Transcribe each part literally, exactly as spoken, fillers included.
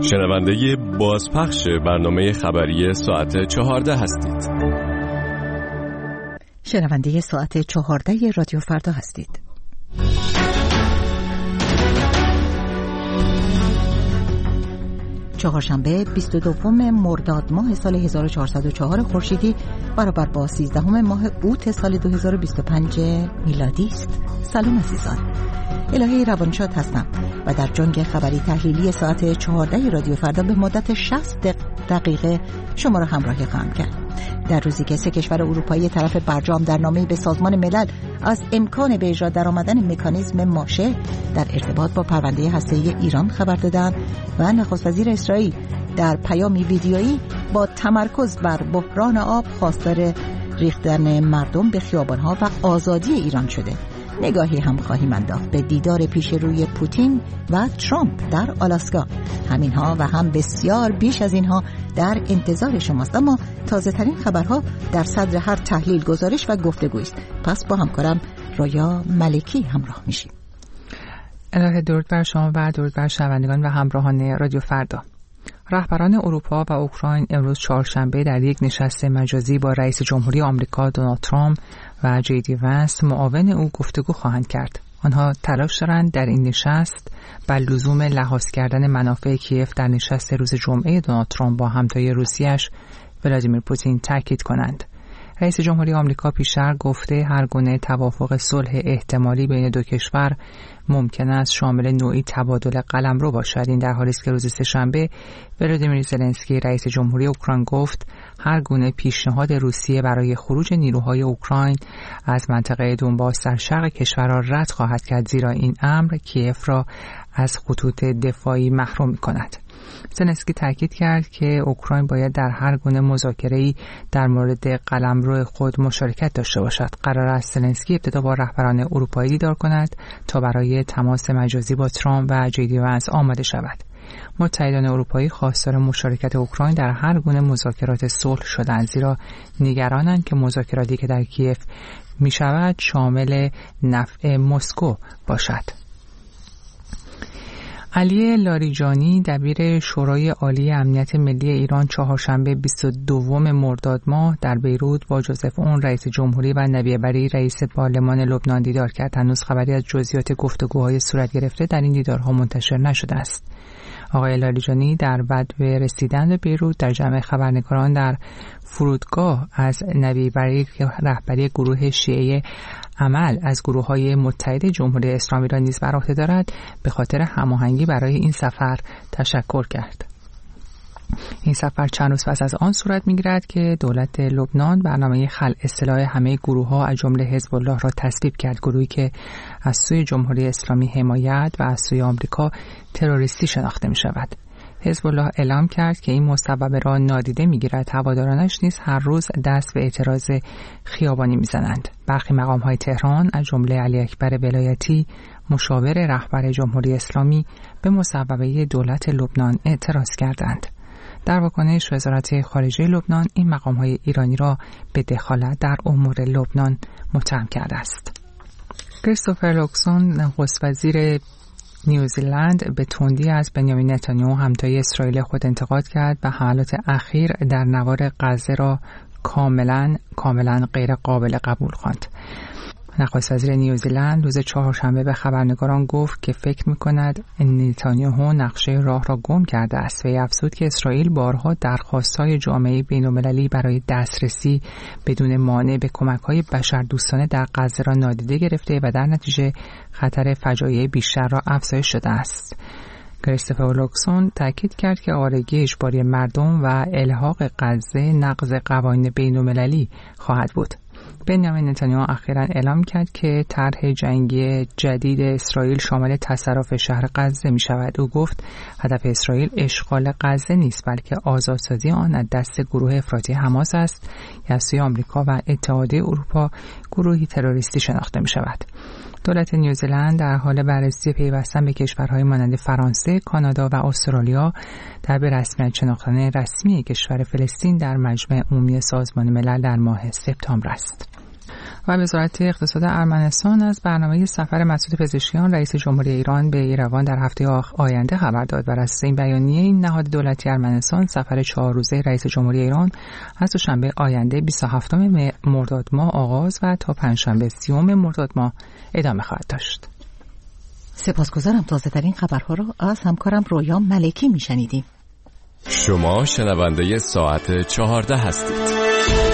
شنونده بازپخش برنامه خبری ساعت چهارده هستید. شنونده ساعت چهارده رادیو فردا هستید. چهارشنبه بیست و دوم مرداد ماه سال هزار و چهارصد و چهار خورشیدی برابر با سیزدهم ماه اوت سال دو هزار و بیست و پنج میلادی است. سلام عزیزان، الهی روانشاد هستم و در جنگ خبری تحلیلی ساعت چهارده رادیو فردا به مدت شصت دقیقه شما را همراهی خواهم کرد. در روزی که سه کشور اروپایی طرف برجام در نامه‌ای به سازمان ملل از امکان به اجرا درآمدن مکانیزم ماشه در ارتباط با پرونده هسته‌ای ایران خبر دادند و نخست وزیر اسرائیل در پیامی ویدیویی با تمرکز بر بحران آب خواستار ریختن مردم به خیابان‌ها و آزادی ایران شده. نگاهی هم خواهیم انداخت به دیدار پیش روی پوتین و ترامپ در آلاسکا. همینها و هم بسیار بیش از اینها در انتظار شماست، اما تازه ترین خبرها در صدر هر تحلیل، گزارش و گفتگو است. پس با همکارم رویا ملکی همراه میشیم. الهی درود بر شما و درود بر شنوندگان و همراهان رادیو فردا. رهبران اروپا و اوکراین امروز چهارشنبه در یک نشست مجازی با رئیس جمهوری آمریکا دونالد ترامپ و جی دی ونس معاون او گفتگو خواهند کرد. آنها تلاش دارند در این نشست بر لزوم لحاظ کردن منافع کیف در نشست روز جمعه دونالد ترامپ با همتای روسیه‌اش ولادیمیر پوتین تاکید کنند. رئیس جمهوری آمریکا پیشتر گفته هر گونه توافق صلح احتمالی بین دو کشور ممکن است شامل نوعی تبادل قلمرو باشد. این در حالی است که روز سه‌شنبه ولادیمیر زلنسکی رئیس جمهوری اوکراین گفت هر گونه پیشنهاد روسیه برای خروج نیروهای اوکراین از منطقه دونباس در شرق کشور را رد خواهد کرد، زیرا این امر کیف را از خطوط دفاعی محروم می‌کند. زلنسکی تاکید کرد که اوکراین باید در هر گونه مذاکره‌ای در مورد قلمرو خود مشارکت داشته باشد. قرار است زلنسکی ابتدا با رهبران اروپایی دیدار کند تا برای تماس مجازی با ترامپ و جی دی ونس آماده شود. متحدان اروپایی خواستار مشارکت اوکراین در هر گونه مذاکرات صلح شدند، زیرا نگرانند که مذاکراتی که در کیف می شود شامل نفع مسکو باشد. علی لاریجانی دبیر شورای عالی امنیت ملی ایران چهارشنبه بیست و دوم مرداد ماه در بیروت با جوزف اون رئیس جمهوری و نبیه بری رئیس پارلمان لبنان دیدار کرد. هنوز خبری از جزئیات گفتگوهای صورت گرفته در این دیدارها منتشر نشده است. آقای لاریجانی در بدو رسیدن به بیروت در جمع خبرنگاران در فرودگاه از نبیه بری که رهبری گروه شیعه عمل از گروه‌های متحد جمهوری اسلامی را نیز بر عهده دارد به خاطر هماهنگی برای این سفر تشکر کرد. این سفر چند روز پس از آن صورت می‌گیرد که دولت لبنان برنامه خلع سلاح همه گروه‌ها از جمله حزب الله را تصویب کرد، گروهی که از سوی جمهوری اسلامی حمایت و از سوی آمریکا تروریستی شناخته می‌شود. حزب الله اعلام کرد که این مصوبه را نادیده می‌گیرد. هوادارانش نیز هر روز دست به اعتراض خیابانی می‌زنند. برخی مقام‌های تهران از جمله علی اکبر ولایتی مشاور رهبر جمهوری اسلامی به مصوبه دولت لبنان اعتراض کردند. در واکنش وزارت خارجه لبنان این مقام‌های ایرانی را به دخالت در امور لبنان متهم کرده است. کریستوفر لوکسون نخست وزیر نیوزیلند به تندی از بنیامین نتانیاهو همتای اسرائیل خود انتقاد کرد و حملات اخیر در نوار غزه را کاملا کاملا غیر قابل قبول خواند. نخست وزیر نیوزیلند روز چهارشنبه به خبرنگاران گفت که فکر می‌کند نتانیاهو نقشه راه را گم کرده است و افزود که اسرائیل بارها درخواست‌های جامعه بین‌المللی برای دسترسی بدون مانع به کمک‌های بشردوستانه در غزه را نادیده گرفته و در نتیجه خطر فجایع بیشتر را افزایش داده است. کریستوفر لوکسون تاکید کرد که آوارگی اجباری مردم و الحاق غزه نقض قوانین بین‌المللی خواهد بود. بنیامین نتانیاهو اخیراً اعلام کرد که طرح جنگی جدید اسرائیل شامل تصرف شهر غزه می شود. او گفت هدف اسرائیل اشغال غزه نیست، بلکه آزادسازی آن از دست گروه افراطی حماس است که از سوی آمریکا و اتحادیه اروپا گروهی تروریستی شناخته می شود. دولت نیوزیلند در حال بررسی پیوستن به کشورهای مانند فرانسه، کانادا و استرالیا در به رسمیت شناختن رسمی کشور فلسطین در مجمع عمومی سازمان ملل در ماه سپتامبر است. و وزارت اقتصاد ارمنستان از برنامه سفر مسعود پزشکیان رئیس جمهوری ایران به ایروان در هفته آینده خبر داد. بر اساس این بیانیه این نهاد دولتی ارمنستان سفر چهار روزه رئیس جمهوری ایران از دوشنبه آینده بیست و هفتم مرداد ماه آغاز و تا پنجشنبه سیوم مرداد ماه ادامه خواهد داشت. سپاسگزارم. تازه ترین خبرها را از همکارم رویا ملکی میشنیدیم. شما شنونده ساعت چهارده هستید.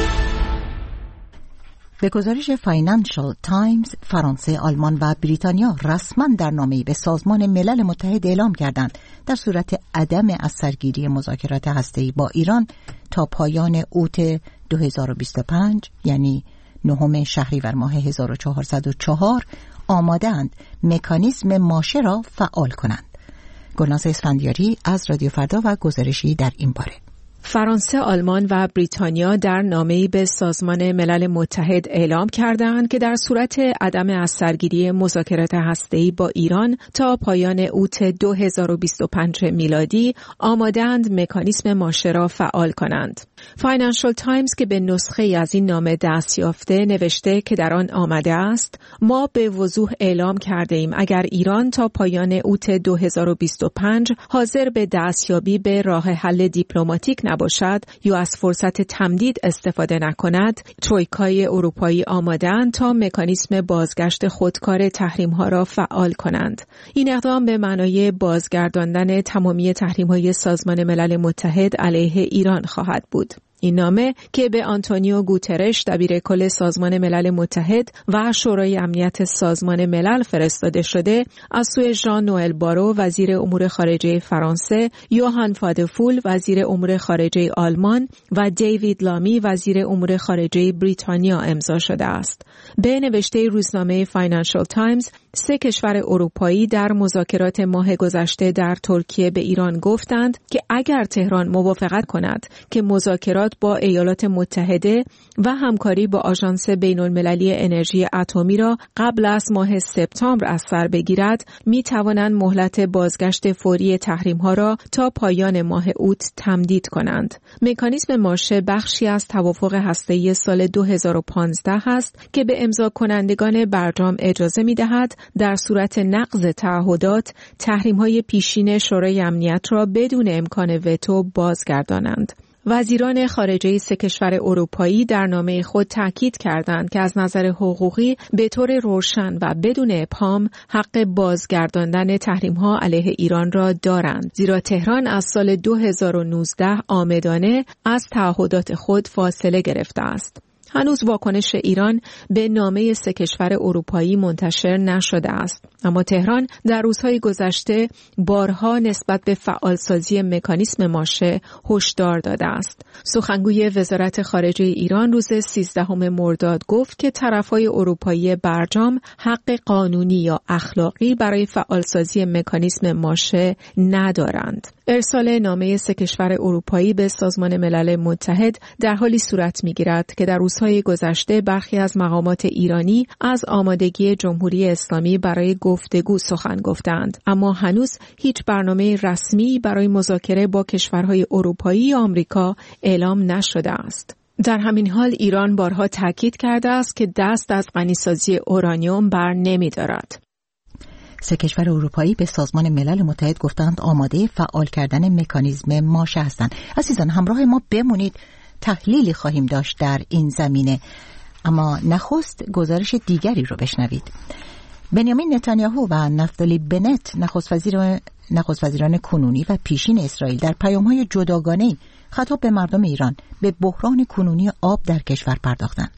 به گزارش فاینانشال تایمز، فرانسه، آلمان و بریتانیا رسما در نامه‌ای به سازمان ملل متحد اعلام کردند در صورت عدم اثرگیری مذاکرات هسته‌ای با ایران تا پایان اوت دو هزار و بیست و پنج یعنی نهم شهریور ماه هزار و چهارصد و چهار آماده‌اند مکانیزم ماشه را فعال کنند. گلناز اسفندیاری از رادیو فردا و گزارشی در این باره. فرانسه، آلمان و بریتانیا در نامه‌ای به سازمان ملل متحد اعلام کردند که در صورت عدم اثرگیری مذاکرات هسته‌ای با ایران تا پایان اوت دو هزار و بیست و پنج میلادی آماده‌اند مکانیزم ماشه را فعال کنند. فاینانشال تایمز که به نسخه از این نامه دست یافته نوشته که در آن آمده است: ما به وضوح اعلام کرده ایم اگر ایران تا پایان اوت دو هزار و بیست و پنج حاضر به دستیابی به راه حل دیپلماتیک نباشد یا از فرصت تمدید استفاده نکند، ترویکای اروپایی آماده‌اند تا مکانیزم بازگشت خودکار تحریم‌ها را فعال کنند. این اقدام به معنای بازگرداندن تمامی تحریم‌های سازمان ملل متحد علیه ایران خواهد بود. این نامه که به آنتونیو گوترش دبیر کل سازمان ملل متحد و شورای امنیت سازمان ملل فرستاده شده، از سوی ژان نوئل بارو وزیر امور خارجه فرانسه، یوهان فادفول وزیر امور خارجه آلمان و دیوید لامی وزیر امور خارجه بریتانیا امضا شده است. به نوشته روزنامه فاینانشال تایمز، سه کشور اروپایی در مذاکرات ماه گذشته در ترکیه به ایران گفتند که اگر تهران موافقت کند که مذاکرات با ایالات متحده و همکاری با آژانس بین‌المللی انرژی اتمی را قبل از ماه سپتامبر از سر بگیرد، می توانند مهلت بازگشت فوری تحریم‌ها را تا پایان ماه اوت تمدید کنند. مکانیزم ماشه بخشی از توافق هسته‌ای سال دو هزار و پانزده است که به امضا کنندگان برجام اجازه می دهد در صورت نقض تعهدات تحریم‌های پیشین شورای امنیت را بدون امکان وتو بازگردانند. وزیران خارجه سه کشور اروپایی در نامه خود تاکید کردند که از نظر حقوقی به طور روشن و بدون ابهام حق بازگرداندن تحریم‌ها علیه ایران را دارند، زیرا تهران از سال دو هزار و نوزده عامدانه از تعهدات خود فاصله گرفته است. هنوز واکنش ایران به نامه سه کشور اروپایی منتشر نشده است، اما تهران در روزهای گذشته بارها نسبت به فعالسازی مکانیزم ماشه هشدار داده است. سخنگوی وزارت خارجه ایران روز سیزدهم مرداد گفت که طرفهای اروپایی برجام حق قانونی یا اخلاقی برای فعالسازی مکانیزم ماشه ندارند. ارسال نامه سه کشور اروپایی به سازمان ملل متحد در حالی صورت می‌گیرد که در روزهای گذشته برخی از مقامات ایرانی از آمادگی جمهوری اسلامی برای گفتگو سخن گفتند، اما هنوز هیچ برنامه رسمی برای مذاکره با کشورهای اروپایی یا آمریکا اعلام نشده است. در همین حال ایران بارها تاکید کرده است که دست از غنیسازی اورانیوم بر نمی‌دارد. سه کشور اروپایی به سازمان ملل متحد گفتند آماده فعال کردن مکانیزم ماشه هستند. عزیزان همراه ما بمونید، تحلیلی خواهیم داشت در این زمینه، اما نخست گزارش دیگری رو بشنوید. بنیامین نتانیاهو و نفتالی بنت نخست وزیر نخست وزیران کنونی و پیشین اسرائیل در پیام‌های جداگانه‌ای خطاب به مردم ایران به بحران کنونی آب در کشور پرداختند.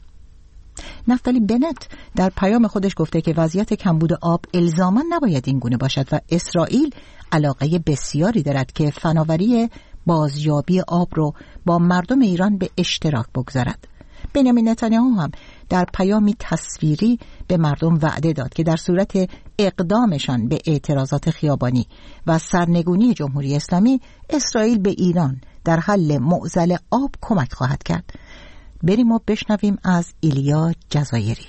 نفتالی بنت در پیام خودش گفته که وضعیت کمبود آب الزاماً نباید این گونه باشد و اسرائیل علاقه بسیاری دارد که فناوری بازیابی آب رو با مردم ایران به اشتراک بگذارد. بنیامین نتانیاهو هم در پیامی تصویری به مردم وعده داد که در صورت اقدامشان به اعتراضات خیابانی و سرنگونی جمهوری اسلامی، اسرائیل به ایران در حل معضل آب کمک خواهد کرد. بریم و بشنویم از ایلیا جزایری.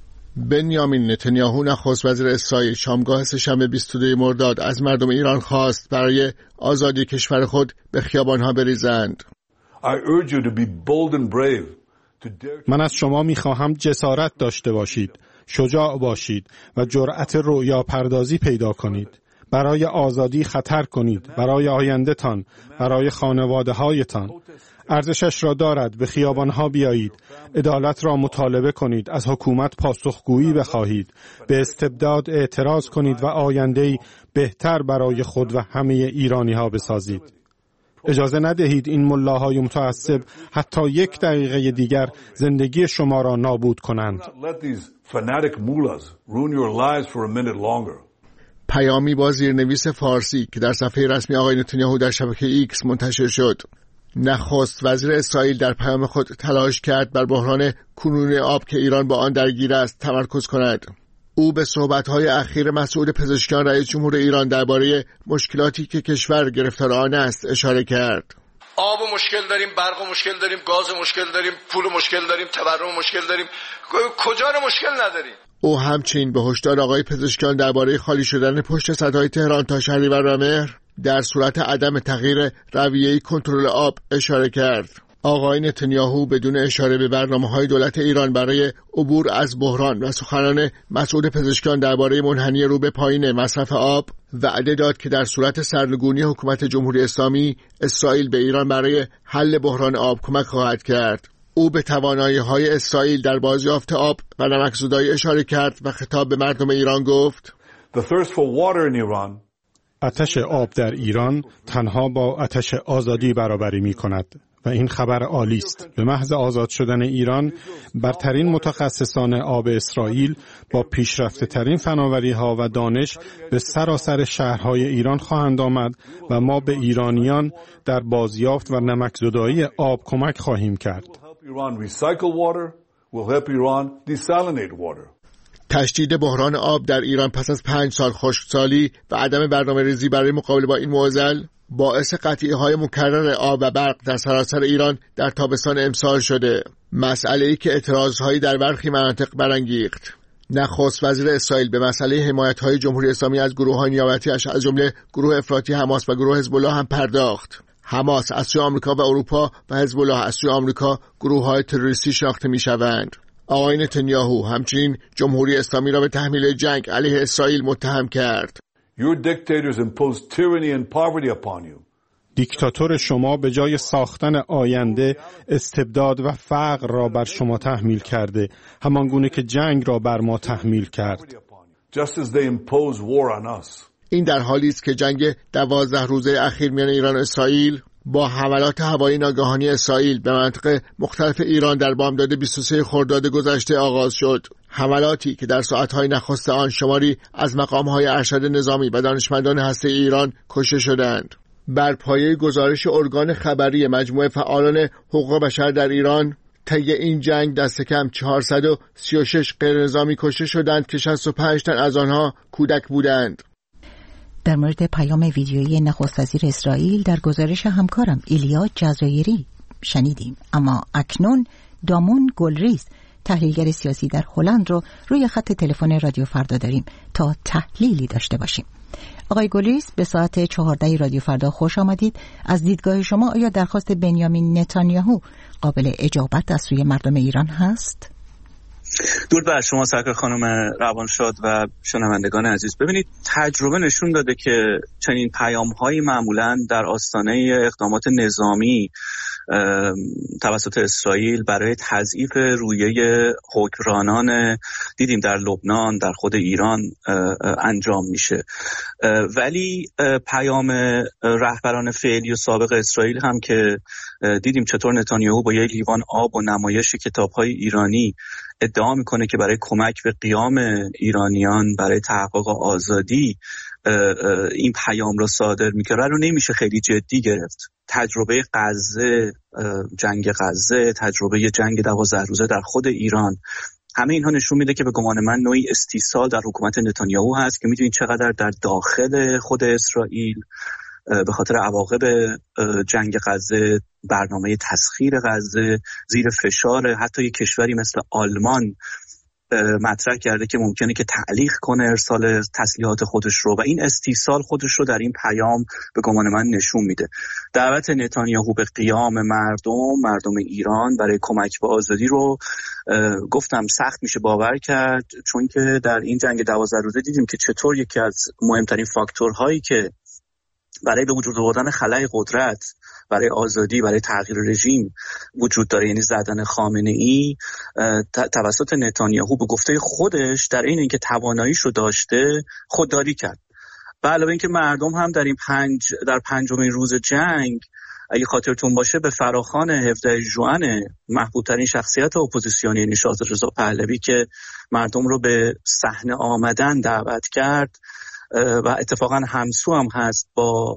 بنیامین نتانیاهو نخست وزیر اسرائیل شامگاه سه‌شنبه بیست و دو مرداد از مردم ایران خواست برای آزادی کشور خود به خیابان‌ها بریزند. I urge you to be bold and brave من از شما میخواهم جسارت داشته باشید، شجاع باشید و جرأت رؤیا پردازی پیدا کنید. برای آزادی خطر کنید، برای آینده‌تان، برای خانواده هایتان. ارزشش را دارد به خیابانها بیایید، عدالت را مطالبه کنید، از حکومت پاسخگویی بخواهید، به استبداد اعتراض کنید و آینده‌ای بهتر برای خود و همه ایرانی ها بسازید. اجازه ندهید این ملاهای متعصب حتی یک دقیقه دیگر زندگی شما را نابود کنند. پیامی با زیرنویس فارسی که در صفحه رسمی آقای نتانیاهو در شبکه ایکس منتشر شد. نخست وزیر اسرائیل در پیام خود تلاش کرد بر بحران کنونی آب که ایران با آن درگیر است تمرکز کند. او به صحبت‌های اخیر مسعود پزشکیان رئیس جمهور ایران درباره مشکلاتی که کشور گرفتار آن است اشاره کرد. آب و مشکل داریم، برق و مشکل داریم، گاز و مشکل داریم، پول و مشکل داریم، تورم و مشکل داریم، کجا رو مشکل نداریم. او همچنین به هشدار آقای پزشکیان درباره خالی شدن پشت سدهای تهران تا شهریور و مهر در صورت عدم تغییر رویه کنترل آب اشاره کرد. آقای نتانیاهو بدون اشاره به برنامه‌های دولت ایران برای عبور از بحران و سخنان مسعود پزشکیان درباره منحنی رو به پایین مصرف آب وعده داد که در صورت سرنگونی حکومت جمهوری اسلامی اسرائیل به ایران برای حل بحران آب کمک خواهد کرد. او به توانایی‌های اسرائیل در بازیافت آب و نمکزدایی اشاره کرد و خطاب به مردم ایران گفت: The thirst for water in Iran آتش آب در ایران تنها با آتش آزادی برابری می کند و این خبر عالی است. به محض آزاد شدن ایران، برترین متخصصان آب اسرائیل با پیشرفته ترین فناوری ها و دانش به سراسر شهرهای ایران خواهند آمد و ما به ایرانیان در بازیافت و نمکزدایی آب کمک خواهیم کرد. تشدید بحران آب در ایران پس از پنج سال خشکسالی و عدم برنامه ریزی برای مقابله با این معضل باعث قطعی‌های مکرر آب و برق در سراسر ایران در تابستان امسال شده، مسئله‌ای که اعتراضهایی در برخی مناطق برانگیخت. نخست وزیر اسرائیل به مسئله حمایت‌های جمهوری اسلامی از گروه‌های نیابتی‌اش از جمله گروه افراطی حماس و گروه حزب الله هم پرداخت. حماس از سوی آمریکا و اروپا و حزب الله از سوی آمریکا گروه‌های تروریستی شناخته می‌شوند. آقای نتانیاهو همچنین جمهوری اسلامی را به تحمیل جنگ علیه اسرائیل متهم کرد. Your dictators impose tyranny and poverty upon you. دیکتاتور شما به جای ساختن آینده استبداد و فقر را بر شما تحمیل کرده، همان گونه که جنگ را بر ما تحمیل کرد. Just as they impose war on us. این در حالی است که جنگ دوازده روزه اخیر میان ایران و اسرائیل با حملات هوایی ناگهانی اسرائیل به مناطق مختلف ایران در بامداد بیست و سوم خرداد گذشته آغاز شد. حملاتی که در ساعتهای نخست آن شماری از مقامهای ارشد نظامی و دانشمندان هسته ایران کشته شدند. بر پایه گزارش ارگان خبری مجموعه فعالان حقوق بشر در ایران، طی این جنگ دست کم چهارصد و سی و شش غیر نظامی کشته شدند که شصت و پنج تن از آنها کودک بودند. در مورد پیام ویدیویی نخست وزیر اسرائیل در گزارش همکارم ایلیا جزایری شنیدیم، اما اکنون دامون گلریز تحلیلگر سیاسی در هلند رو روی خط تلفن رادیو فردا داریم تا تحلیلی داشته باشیم. آقای گلریز، به ساعت چهارده رادیو فردا خوش آمدید. از دیدگاه شما آیا درخواست بنیامین نتانیاهو قابل اجابت از سوی مردم ایران هست؟ درود بر شما سرکار خانم روانشاد و شنوندگان عزیز. ببینید، تجربه نشون داده که چنین پیام‌هایی معمولاً در آستانه اقدامات نظامی توسط اسرائیل برای تضعیف رویه حکمرانان دیدیم در لبنان، در خود ایران انجام میشه. ولی پیام رهبران فعلی و سابق اسرائیل هم که دیدیم چطور نتانیاهو با یک لیوان آب و نمایش کتاب‌های ایرانی ادعا میکنه که برای کمک به قیام ایرانیان برای تحقق آزادی این پیام را صادر میکنه رو نمیشه خیلی جدی گرفت. تجربه غزه، جنگ غزه، تجربه جنگ دوازده روزه در خود ایران، همه اینها نشون میده که به گمان من نوعی استیصال در حکومت نتانیاهو هست که میدونید چقدر در داخل خود اسرائیل به خاطر عواقب جنگ غزه، برنامه تسخیر غزه زیر فشار. حتی یک کشوری مثل آلمان مطرح کرده که ممکنه که تعلیق کنه ارسال تسلیحات خودش رو و این استیصال خودش رو در این پیام به گمان من نشون میده. دعوت نتانیاهو به قیام مردم مردم ایران برای کمک به آزادی رو گفتم سخت میشه باور کرد، چون که در این جنگ دوازده روزه دیدیم که چطور یکی از مهمترین فاکتورهایی که برای به وجود آوردن خلأ قدرت، برای آزادی، برای تغییر رژیم وجود داره، یعنی زدن خامنه ای توسط نتانیاهو به گفته خودش در این اینکه تواناییش رو داشته خودداری کرد. و علاوه اینکه مردم هم در این پنج در پنجمین روز جنگ اگه خاطرتون باشه به فراخوان هفدهم ژوئن محبوب‌ترین شخصیت اپوزیسیونی یعنی شاه رضا پهلوی که مردم رو به صحنه آمدن دعوت کرد و اتفاقا همسو هم هست با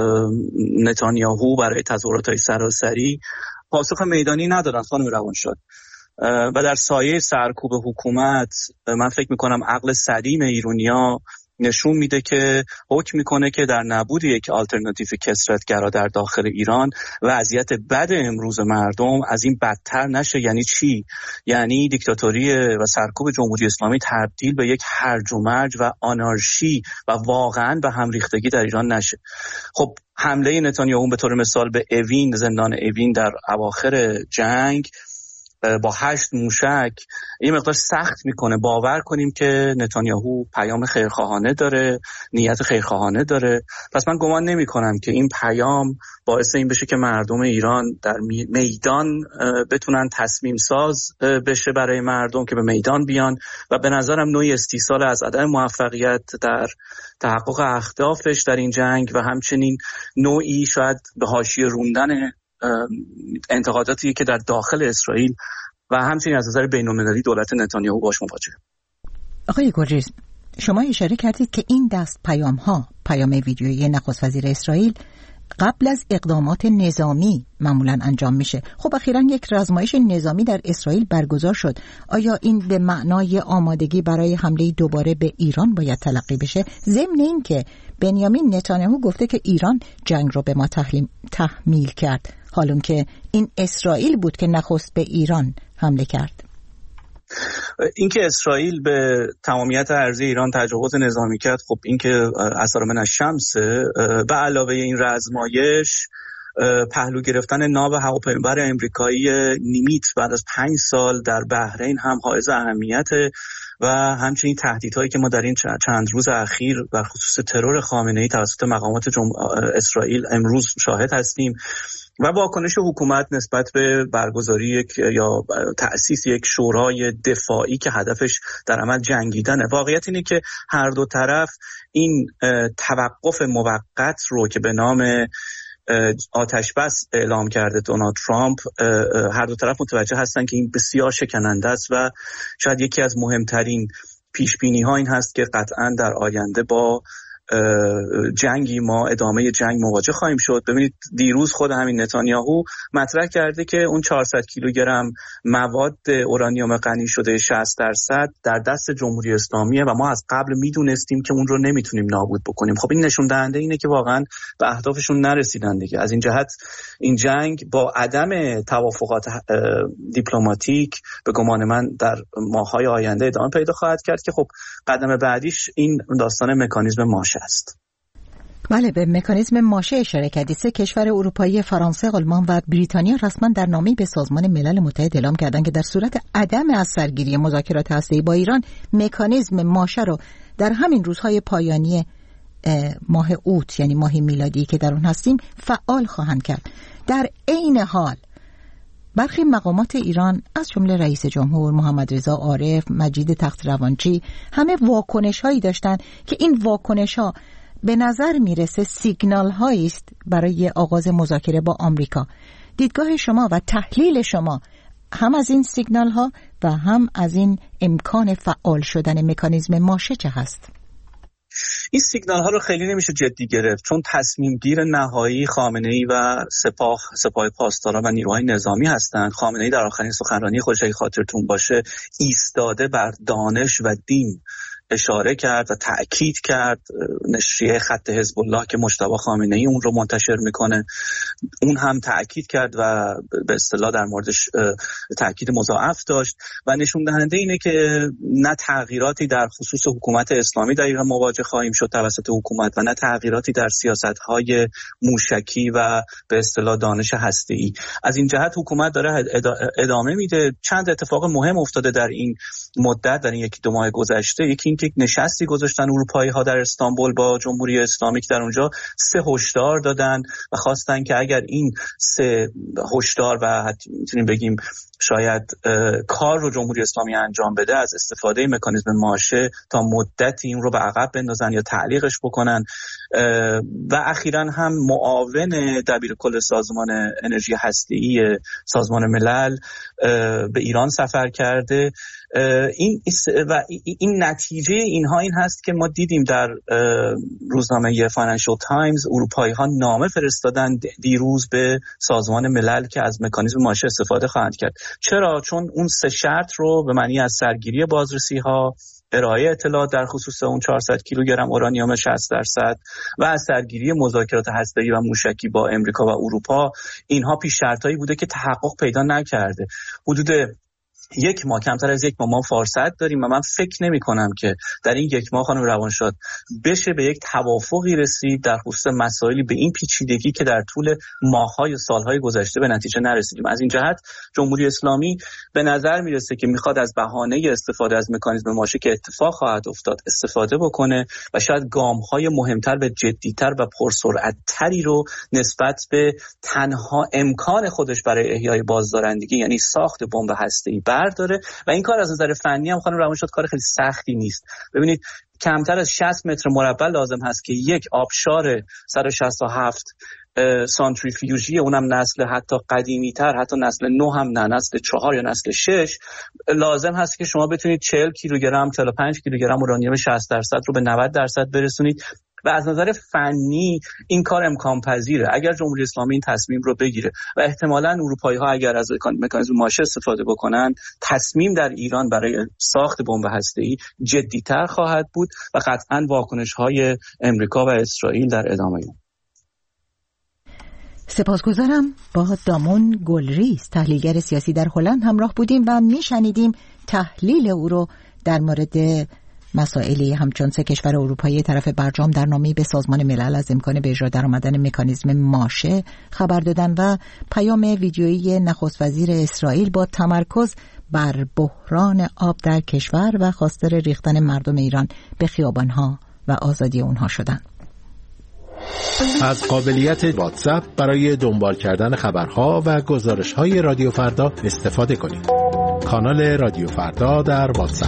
نتانیاهو برای تظاهرات‌های سراسری، پاسخ میدانی ندادن خانم روانشاد. و در سایه سرکوب حکومت من فکر میکنم عقل سلیم ایرانیا نشون میده که حکم میکنه که در نبود یک آلترناتیو کثرت‌گرا در داخل ایران وضعیت بد امروز مردم از این بدتر نشه. یعنی چی؟ یعنی دیکتاتوری و سرکوب جمهوری اسلامی تبدیل به یک هرج و مرج و آنارشی و واقعا به هم ریختگی در ایران نشه. خب حمله نتانیاهو به طور مثال به اوین، زندان اوین در اواخر جنگ با هشت موشک این مقدار سخت میکنه باور کنیم که نتانیاهو پیام خیرخواهانه داره، نیت خیرخواهانه داره. پس من گمان نمی کنم که این پیام باعث این بشه که مردم ایران در میدان بتونن تصمیم ساز بشه برای مردم که به میدان بیان و به نظرم نوعی استیصال از عدم موفقیت در تحقق اهدافش در این جنگ و همچنین نوعی شاید به حاشیه روندن انتقاداتی که در داخل اسرائیل و همچنین از نظر بین‌المللی دولت نتانیاهو باش مواجهه. آقای گرجی، شما اشاره کردید که این دست پیام ها، پیام ویدیویی نخست وزیر اسرائیل قبل از اقدامات نظامی معمولا انجام میشه. خب اخیراً یک رزمایش نظامی در اسرائیل برگزار شد. آیا این به معنای آمادگی برای حمله دوباره به ایران باید تلقی بشه؟ ضمن این که بنیامین نتانیاهو گفته که ایران جنگ رو به ما تحمیل کرد، حالون که این اسرائیل بود که نخست به ایران حمله کرد. اینکه اسرائیل به تمامیت ارضی ایران تجاوز نظامی کرد، خب اینکه اثر من الشمس، به علاوه این رزمایش پهلو گرفتن ناو هواپیمابر امریکایی نیمیت بعد از پنج سال در بحرین هم حائز اهمیت و همچنین تهدیدهایی که ما در این چند روز اخیر بر خصوص ترور خامنه‌ای توسط مقامات جم... اسرائیل امروز شاهد هستیم و واکنش حکومت نسبت به برگزاری یک یا تأسیس یک شورای دفاعی که هدفش در عمل جنگیدنه. واقعیت اینه که هر دو طرف این توقف موقت رو که به نام آتش بس اعلام کرده دونالد ترامپ، هر دو طرف متوجه هستن که این بسیار شکننده است و شاید یکی از مهمترین پیش بینی ها این هست که قطعا در آینده با جنگی ما ادامه جنگ مواجه خواهیم شد. ببینید دیروز خود همین نتانیاهو مطرح کرده که اون چهارصد کیلوگرم مواد اورانیوم غنی شده شصت درصد در دست جمهوری اسلامیه و ما از قبل میدونستیم که اون رو نمیتونیم نابود بکنیم. خب این نشون دهنده اینه که واقعا به اهدافشون نرسیدن دیگه. از این جهت این جنگ با عدم توافقات دیپلماتیک به گمان من در ماه‌های آینده ادامه پیدا خواهد کرد که خب قدم بعدیش این داستان مکانیزم ماشه است. بله، به مکانیزم ماشه اشاره کردید. سه کشور اروپایی فرانسه، آلمان و بریتانیا رسما در نامه‌ای به سازمان ملل متحد اعلام کردند که در صورت عدم از سرگیری مذاکرات هسته‌ای با ایران مکانیزم ماشه رو در همین روزهای پایانی ماه اوت یعنی ماه میلادی که در اون هستیم فعال خواهند کرد. در عین حال برخی مقامات ایران از جمله رئیس جمهور محمد رضا عارف، مجید تخت‌روانچی همه واکنش هایی داشتن که این واکنش ها به نظر میرسه سیگنال هایی است برای آغاز مذاکره با آمریکا. دیدگاه شما و تحلیل شما هم از این سیگنال ها و هم از این امکان فعال شدن مکانیزم ماشه چه هست؟ این سیگنال ها رو خیلی نمیشه جدی گرفت، چون تصمیم گیر نهایی خامنه‌ای و سپاه سپاه پاسداران و نیروهای نظامی هستند. خامنه‌ای در آخرین سخنرانی خودش اگه خاطرتون باشه ایستاده بر دانش و دین اشاره کرد و تأکید کرد. نشریه خط حزب الله که مجتبی خامنه‌ای اون رو منتشر میکنه اون هم تأکید کرد و به اصطلاح در موردش تأکید مضاعف داشت و نشون دهنده اینه که نه تغییراتی در خصوص حکومت اسلامی در ایران مواجه خواهیم شد توسط حکومت و نه تغییراتی در سیاست‌های موشکی و به اصطلاح دانش هسته‌ای. از این جهت حکومت داره ادامه میده. چند اتفاق مهم افتاده در این مدت، در این یکی دو ماه گذشته. یکی اینکه نشستی گذاشتن اروپایی‌ها در استانبول با جمهوری اسلامی که در اونجا سه هشدار دادن و خواستن که اگر این سه هشدار و میتونیم بگیم شاید کار رو جمهوری اسلامی انجام بده، از استفاده مکانیزم ماشه تا مدتی این رو به عقب بندازن یا تعلیقش بکنن. و اخیراً هم معاون دبیر کل سازمان انرژی هسته‌ای سازمان ملل به ایران سفر کرده. این و این نتیجه اینها این هست که ما دیدیم در روزنامه فاینانشال تایمز اروپایی‌ها نامه فرستادن دیروز به سازمان ملل که از مکانیزم ماشه استفاده خواهند کرد. چرا؟ چون اون سه شرط رو به معنی از سرگیری بازرسی‌ها، ارائه اطلاعات در خصوص اون چهارصد کیلوگرم اورانیوم شصت درصد و از سرگیری مذاکرات هسته‌ای و موشکی با امریکا و اروپا، اینها پیش شرطایی بوده که تحقق پیدا نکرده. حدود یک ماه، کمتر از یک ماه ما فرصت داریم و من فکر نمی کنم که در این یک ماه خانم روانشاد بشه به یک توافقی رسید در خصوص مسائلی به این پیچیدگی که در طول ماه‌های و سال‌های گذشته به نتیجه نرسیدیم. از این جهت جمهوری اسلامی به نظر میرسه که میخواد از بهانه استفاده از مکانیزم ماشه که اتفاق خواهد افتاد استفاده بکنه و شاید گام‌های مهمتر و جدی‌تر و پرسرعت‌تری رو نسبت به تنها امکان خودش برای احیای بازدارندگی، یعنی ساخت بمب هسته‌ای، برداره. و این کار از نظر فنی هم خانم روانشاد کار خیلی سختی نیست. ببینید کمتر از شصت متر مربع لازم هست که یک آبشار صد و شصت و هفت سانتریفیوژی، اونم نسل حتی قدیمی تر، حتی نسل نه هم نه، نسل چهار یا نسل شش، لازم هست که شما بتونید چهل کیلوگرم چهل و پنج کیلوگرم اورانیوم شصت درصد رو به نود درصد برسونید و از نظر فنی این کار امکان پذیره اگر جمهوری اسلامی این تصمیم رو بگیره و احتمالاً اروپایی ها اگر از مکانیزم ماشه استفاده بکنن، تصمیم در ایران برای ساخت بمب هسته‌ای جدی‌تر خواهد بود و قطعاً واکنش‌های امریکا و اسرائیل در ادامه اون. سپاسگزارم. با دامون گلریز تحلیلگر سیاسی در هلند همراه بودیم و میشنیدیم تحلیل او رو در مورد مسائلی همچون سه کشور اروپایی طرف برجام در نامه‌ای به سازمان ملل از امکان به اجرا درآمدن مکانیزم ماشه خبر دادن و پیام ویدیویی نخست وزیر اسرائیل با تمرکز بر بحران آب در کشور و خواستار ریختن مردم ایران به خیابان‌ها و آزادی اونها شدن. از قابلیت واتساپ برای دنبال کردن خبرها و گزارش‌های رادیو فردا استفاده کنید. کانال رادیو فردا در واتساپ.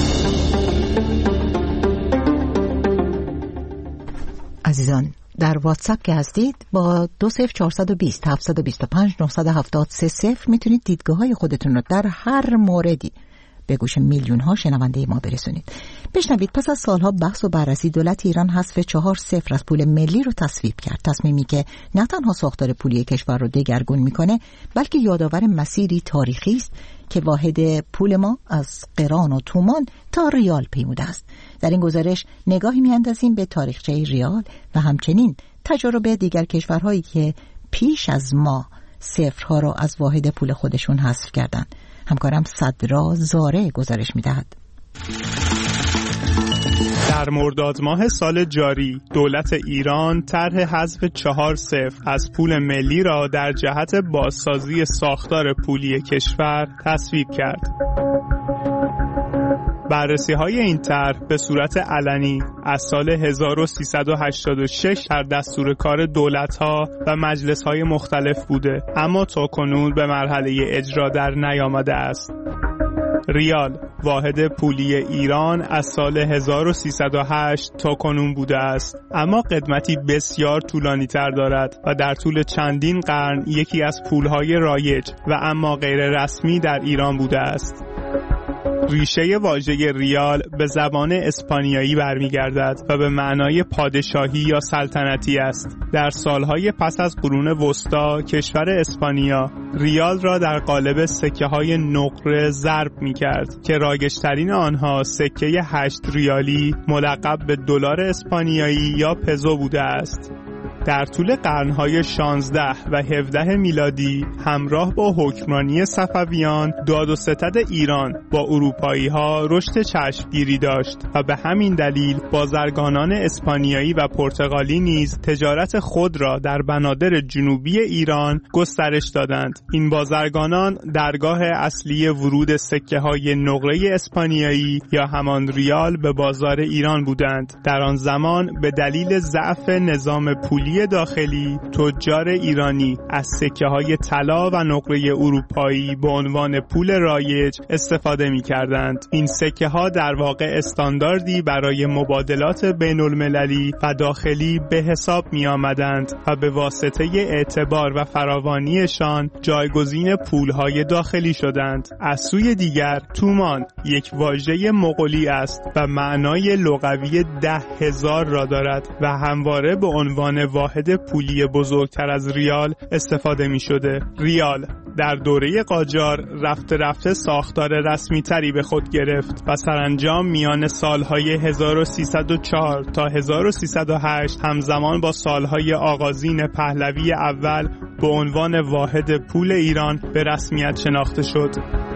عزیزان در واتساپ که هستید با دو صفر چهارصد و بیست هفتصد و بیست و پنج نهصد و هفتاد و سه میتونید دیدگاه های خودتون رو در هر موردی به گوش میلیون ها شنونده ما برسونید. بشنوید پس از سالها بحث و بررسی دولت ایران حذف چهار صفر از پول ملی رو تصویب کرد. تصمیمی که نه تنها ساختار پولی کشور رو دگرگون میکنه بلکه یادآور مسیری تاریخی است که واحد پول ما از قران و تومان تا ریال پیموده است. در این گزارش نگاهی میاندازیم به تاریخچه ریال و همچنین تجربه دیگر کشورهایی که پیش از ما صفرها را از واحد پول خودشون حذف کردند. همکارم صدرا زاره گزارش میدهد. در مرداد ماه سال جاری دولت ایران طرح حذف چهار صفر از پول ملی را در جهت بازسازی ساختار پولی کشور تصویب کرد. بررسی های این طرح به صورت علنی از سال هزار و سیصد و هشتاد و شش در دستور کار دولت ها و مجلس های مختلف بوده، اما تاکنون به مرحله اجرا در نیامده است. ریال واحد پولی ایران از سال هزار و سیصد و هشت تا کنون بوده است، اما قدمتی بسیار طولانی تر دارد و در طول چندین قرن یکی از پولهای رایج و اما غیر رسمی در ایران بوده است. ریشه واژه ریال به زبان اسپانیایی برمیگردد و به معنای پادشاهی یا سلطنتی است. در سالهای پس از قرون وسطا کشور اسپانیا ریال را در قالب سکه های نقره ضرب می کرد که رایج‌ترین آنها سکه هشت ریالی ملقب به دلار اسپانیایی یا پزو بوده است. در طول قرنهای شانزده و هفده میلادی همراه با حکمرانی صفویان داد و ستد ایران با اروپایی‌ها رشد چشمگیری داشت و به همین دلیل بازرگانان اسپانیایی و پرتغالی نیز تجارت خود را در بنادر جنوبی ایران گسترش دادند. این بازرگانان درگاه اصلی ورود سکه‌های نقره اسپانیایی یا همان ریال به بازار ایران بودند. در آن زمان به دلیل ضعف نظام پولی داخلی، تجار ایرانی از سکه‌های طلا و نقره اروپایی به عنوان پول رایج استفاده می‌کردند. این سکه‌ها در واقع استانداردی برای مبادلات بین‌المللی و داخلی به حساب می‌آمدند و به واسطه اعتبار و فراوانیشان جایگزین پول‌های داخلی شدند. از سوی دیگر تومان یک واژه مغولی است و معنای لغوی ده هزار را دارد و همواره به عنوان واحد پولی بزرگتر از ریال استفاده می شده. ریال در دوره قاجار رفته رفته ساختار رسمی تری به خود گرفت و سرانجام میان سالهای هزار و سیصد و چهار تا هزار و سیصد و هشت همزمان با سالهای آغازین پهلوی اول به عنوان واحد پول ایران به رسمیت شناخته شد.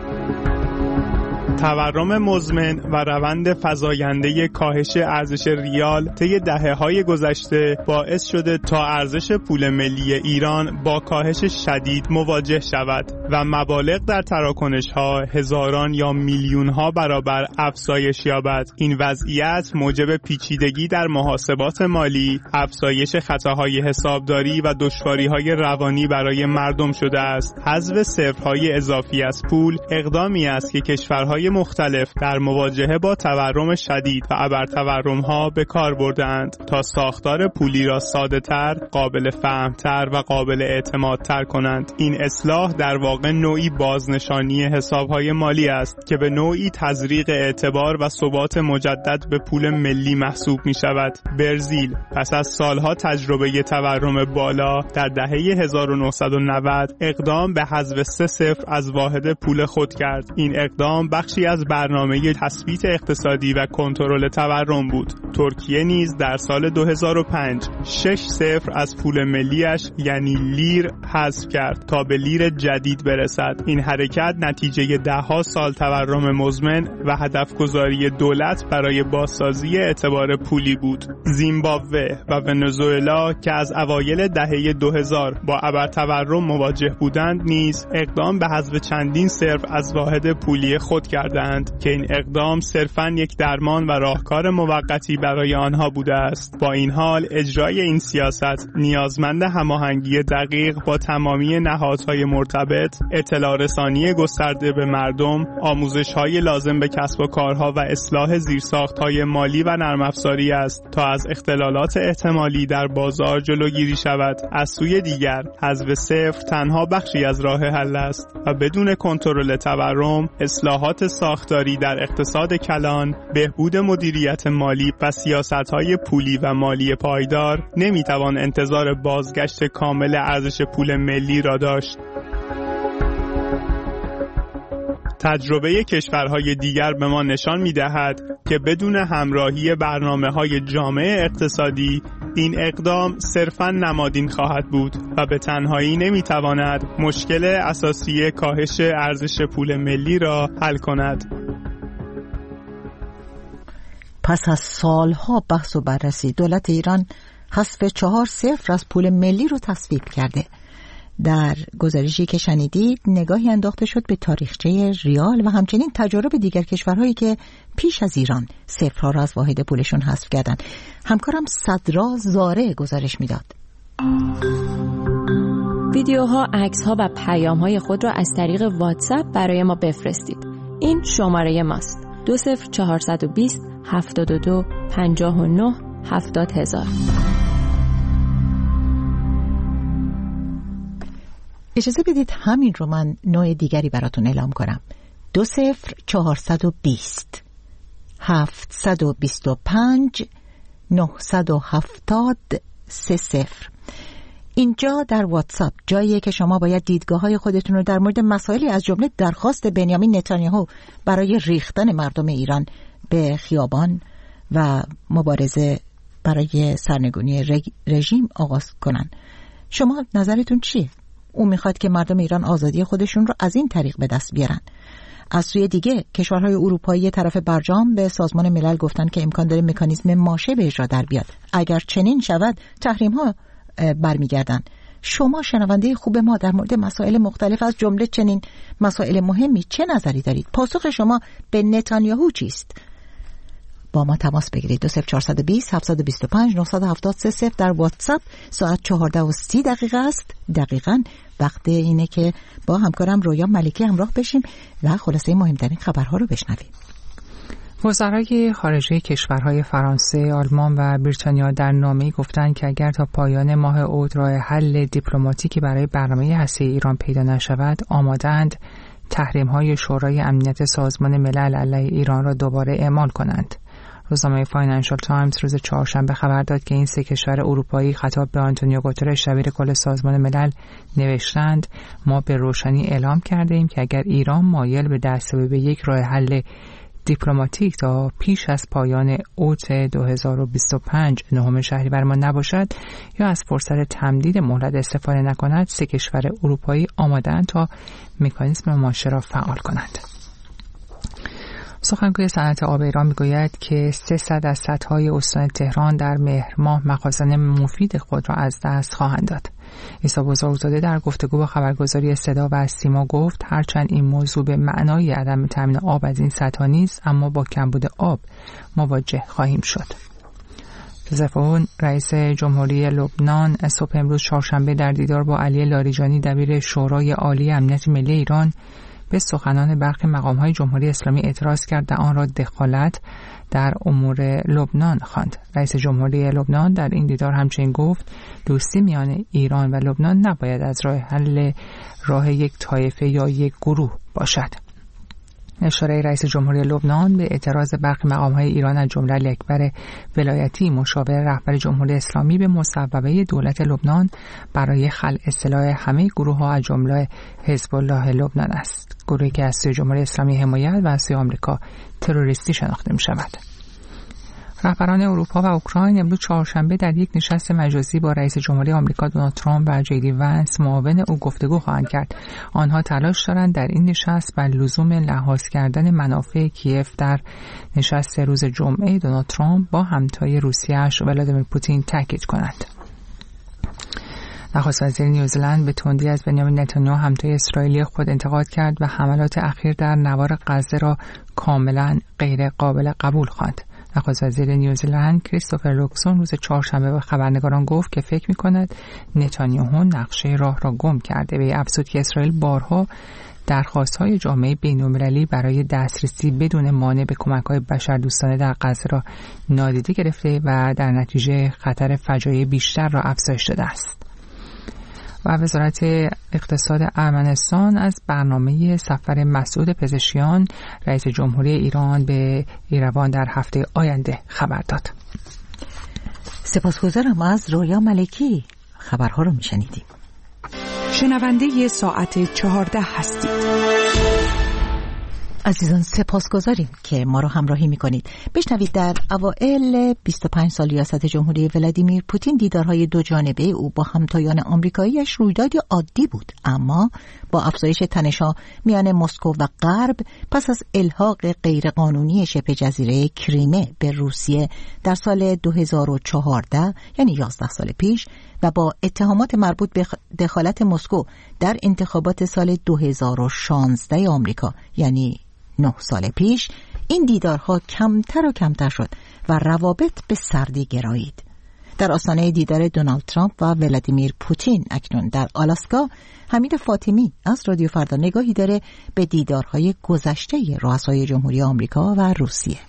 تورم مزمن و روند فزاینده کاهش ارزش ریال طی دهه‌های گذشته باعث شده تا ارزش پول ملی ایران با کاهش شدید مواجه شود و مبالغ در تراکنش‌ها هزاران یا میلیون‌ها برابر افزایش یابد. این وضعیت موجب پیچیدگی در محاسبات مالی، افزایش خطاهای حسابداری و دشواری‌های روانی برای مردم شده است. حذف صفرهای اضافی از پول اقدامی است که کشورهای مختلف در مواجهه با تورم شدید و ابرتورم‌ها به کار برده‌اند تا ساختار پولی را ساده‌تر، قابل فهم‌تر و قابل اعتمادتر کنند. این اصلاح در واقع نوعی بازنشانی حساب‌های مالی است که به نوعی تزریق اعتبار و ثبات مجدد به پول ملی محسوب می‌شود. برزیل پس از سالها تجربه تورم بالا در دهه هزار و نهصد و نود اقدام به حذف سه صفر از واحد پول خود کرد. این اقدام بخشی از برنامه تثبیت اقتصادی و کنترل تورم بود. ترکیه نیز در سال دو هزار و پنج شش صفر از پول ملیش یعنی لیر حذف کرد تا به لیر جدید برسد. این حرکت نتیجه دهها سال تورم مزمن و هدف گذاری دولت برای بازسازی اعتبار پولی بود. زیمبابوه و ونزوئلا که از اوایل دهه دو هزار با ابرتورم مواجه بودند نیز اقدام به حذف چندین صفر از واحد پولی خود کردند که این اقدام صرفاً یک درمان و راهکار موقتی برای آنها بوده است. با این حال اجرای این سیاست نیازمند هماهنگی دقیق با تمامی نهادهای مرتبط، اطلاع رسانی گسترده به مردم، آموزش‌های لازم به کسب و کارها و اصلاح زیرساخت‌های مالی و نرم افزاری است تا از اختلالات احتمالی در بازار جلوگیری شود. از سوی دیگر حذف صفر تنها بخشی از راه حل است و بدون کنترل تورم، اصلاحات ساختاری در اقتصاد کلان، بهبود مدیریت مالی و سیاست‌های پولی و مالی پایدار نمی‌توان انتظار بازگشت کامل ارزش پول ملی را داشت. تجربه کشورهای دیگر به ما نشان می‌دهد که بدون همراهی برنامه‌های جامع اقتصادی این اقدام صرفاً نمادین خواهد بود و به تنهایی نمی‌تواند مشکل اساسی کاهش ارزش پول ملی را حل کند. پس از سالها بحث و بررسی دولت ایران حذف چهار صفر از پول ملی رو تصویب کرده. در گزارشی که شنیدید نگاهی انداخته شد به تاریخچه ریال و همچنین تجارب دیگر کشورهایی که پیش از ایران صفرها را از واحد پولشون حذف کردند. همکارم صدرا زاره گزارش میداد. ویدیوها، عکس‌ها و پیام‌های خود را از طریق واتساپ برای ما بفرستید. این شماره ماست: دو صفر چهارصد و بیست هفتاد و دو پنجاه و نه هفتاد هزار. اجازه بدید همین رو من نوع دیگری براتون اعلام کنم. دو صفر چهارصد و بیست هفتصد و بیست و پنج نهصد و هفتاد سه صفر. اینجا در واتساپ جاییه که شما باید دیدگاه‌های خودتون رو در مورد مسائلی از جمله درخواست بنیامین نتانیاهو برای ریختن مردم ایران به خیابان و مبارزه برای سرنگونی رژیم آغاز کنن. شما نظرتون چیه؟ او میخواد که مردم ایران آزادی خودشون رو از این طریق به دست بیارن. از سوی دیگه کشورهای اروپایی طرف برجام به سازمان ملل گفتن که امکان داره مکانیزم ماشه به اجرا در بیاد. اگر چنین شود تحریم ها برمیگردن. شما شنونده خوب ما در مورد مسائل مختلف از جمله چنین مسائل مهمی چه نظری دارید؟ پاسخ شما به نتانیاهو چیست؟ با ما تماس بگیرید. دو صفر چهارصد و بیست هفتصد و بیست و پنج نهصد و هفتاد سه صفر در واتساپ. ساعت چهارده و سی دقیقه است. دقیقاً وقت اینه که با همکارم رویا ملکی همراه بشیم و خلاصه مهمترین خبرها رو بشنویم. وزرای خارجه کشورهای فرانسه، آلمان و بریتانیا در نامه‌ای گفتند که اگر تا پایان ماه اوت راه حل دیپلماتیکی برای برنامه هسته‌ای ایران پیدا نشود، آماده‌اند تحریم‌های شورای امنیت سازمان ملل علیه ایران را دوباره اعمال کنند. روزنامه فاینانشال تایمز روز چهارشنبه خبر داد که این سه کشور اروپایی خطاب به آنتونیو گوترش دبیر کل سازمان ملل نوشتند: ما به روشنی اعلام کرده ایم که اگر ایران مایل به دستیابی به یک راه حل دیپلماتیک تا پیش از پایان اوت دو هزار و بیست و پنج نهم شهریور ما نباشد یا از فرصت تمدید مهلت استفاده نکند، سه کشور اروپایی آماده‌اند تا مکانیزم ماشه را فعال کنند. سخنگوی صنعت آب ایران میگوید که سیصد از سدهای استان تهران در مهر ماه مخازن مفید خود را از دست خواهند داد. عیسی بزرگزاده در گفتگو با خبرگزاری صدا و سیما گفت هرچند این موضوع به معنای عدم تامین آب از این سدها نیست، اما با کمبود آب مواجه خواهیم شد. جوزف اون رئیس جمهوری لبنان صبح امروز چهارشنبه در دیدار با علی لاریجانی دبیر شورای عالی امنیت ملی ایران به سخنان برخی مقام‌های جمهوری اسلامی اعتراض کرد و آن را دخالت در امور لبنان خواند. رئیس جمهوری لبنان در این دیدار همچنین گفت دوستی میان ایران و لبنان نباید از راه حل راه یک طایفه یا یک گروه باشد. اشاره رئیس جمهوری لبنان به اعتراض برخی مقام‌های ایران از جمله علی اکبر ولایتی مشاور رهبر جمهوری اسلامی به مصوبه دولت لبنان برای خلع سلاح همه گروه‌ها از جمله حزب الله لبنان است، گروهی که از سوی جمهوری اسلامی حمایت و از سوی آمریکا تروریستی شناخته می‌شود. رهبران اروپا و اوکراین امروز چهارشنبه در یک نشست مجازی با رئیس جمهوری آمریکا دونالد ترامپ و جی دی ونس معاون او گفتگو خواهند کرد. آنها تلاش دارند در این نشست بر لزوم لحاظ کردن منافع کیف در نشست روز جمعه دونالد ترامپ با همتای روسیه‌اش ولادیمیر پوتین تاکید کنند. نخست وزیر نیوزلند به تندی از بنیامین نتانیاهو همتای اسرائیلی خود انتقاد کرد و حملات اخیر در نوار غزه را کاملا غیر قابل قبول خواند. نخست وزیر نیوزلند کریستوفر لوکسون روز چهارشنبه به خبرنگاران گفت که فکر می‌کند نتانیاهو نقشه راه را گم کرده. به افزود که اسرائیل بارها درخواست‌های جامعه بین‌المللی برای دسترسی بدون مانع به کمک‌های بشردوستانه در غزه را نادیده گرفته و در نتیجه خطر فجایع بیشتر را افزایش داده است. و وزارت اقتصاد ارمنستان از برنامه سفر مسعود پزشکیان رئیس جمهوری ایران به ایروان در هفته آینده خبر داد. سپاسگزارم از رویا ملکی. خبرها رو میشنیدیم. شنونده ساعت چهارده هستید. عزیزان سپاسگزاریم که ما رو همراهی میکنید. بشنوید در اوائل بیست و پنج سال ریاست جمهوری ولادیمیر پوتین دیدارهای دو جانبه او با همتایان آمریکاییش رویدادی عادی بود، اما با افزایش تنش‌ها میان مسکو و غرب پس از الحاق غیرقانونی شبه جزیره کریمه به روسیه در سال دو هزار و چهارده یعنی یازده سال پیش و با اتهامات مربوط به دخالت مسکو در انتخابات سال دو هزار و شانزده آمریکا یعنی نه سال پیش، این دیدارها کمتر و کمتر شد و روابط به سردی گرایید. در آستانه دیدار دونالد ترامپ و ولادیمیر پوتین اکنون در آلاسکا، حمید فاطمی از رادیو فردا نگاهی داره به دیدارهای گذشته رؤسای جمهوری آمریکا و روسیه.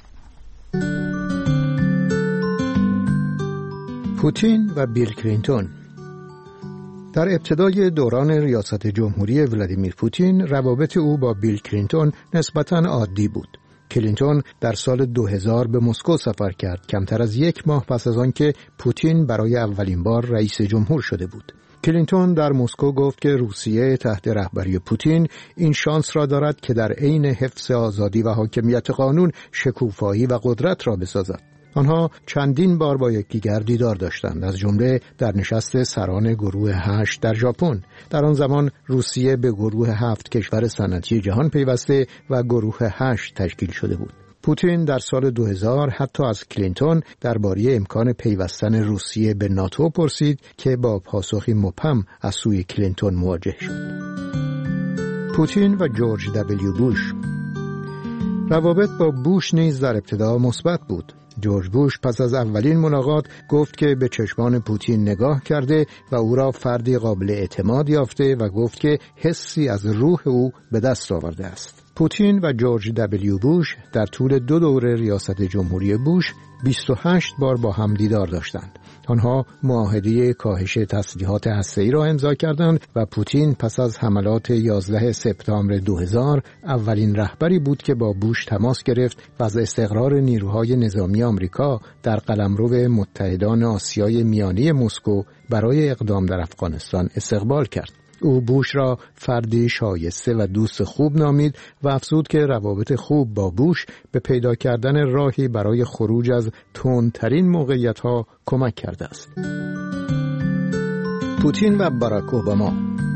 پوتین و بیل کلینتون. در ابتدای دوران ریاست جمهوری ولادیمیر پوتین روابط او با بیل کلینتون نسبتاً عادی بود. کلینتون در سال دو هزار به مسکو سفر کرد، کمتر از یک ماه پس از آنکه پوتین برای اولین بار رئیس جمهور شده بود. کلینتون در مسکو گفت که روسیه تحت رهبری پوتین این شانس را دارد که در عین حفظ آزادی و حاکمیت قانون شکوفایی و قدرت را بسازد. آنها چندین بار با یکدیگر دیدار داشتند، از جمله در نشست سران گروه هشت در ژاپن. در آن زمان روسیه به گروه هفت کشور صنعتی جهان پیوسته و گروه هشت تشکیل شده بود. پوتین در سال دو هزار حتی از کلینتون درباره امکان پیوستن روسیه به ناتو پرسید که با پاسخی مبهم از سوی کلینتون مواجه شد. پوتین و جورج دبلیو بوش. روابط با بوش نیز در ابتدا مثبت بود. جورج بوش پس از اولین ملاقات گفت که به چشمان پوتین نگاه کرده و او را فردی قابل اعتماد یافته و گفت که حسی از روح او به دست آورده است. پوتین و جورج دبلیو بوش در طول دو دوره ریاست جمهوری بوش بیست و هشت بار با هم دیدار داشتند. آنها معاهده کاهش تسلیحات هسته‌ای را امضا کردند و پوتین پس از حملات یازده سپتامبر دو هزار اولین رهبری بود که با بوش تماس گرفت و از استقرار نیروهای نظامی آمریکا در قلمرو متحدان آسیای میانی مسکو برای اقدام در افغانستان استقبال کرد. او بوش را فردی شایسته و دوست خوب نامید و افزود که روابط خوب با بوش به پیدا کردن راهی برای خروج از تندترین موقعیت‌ها کمک کرده است. پوتین و باراک اوباما.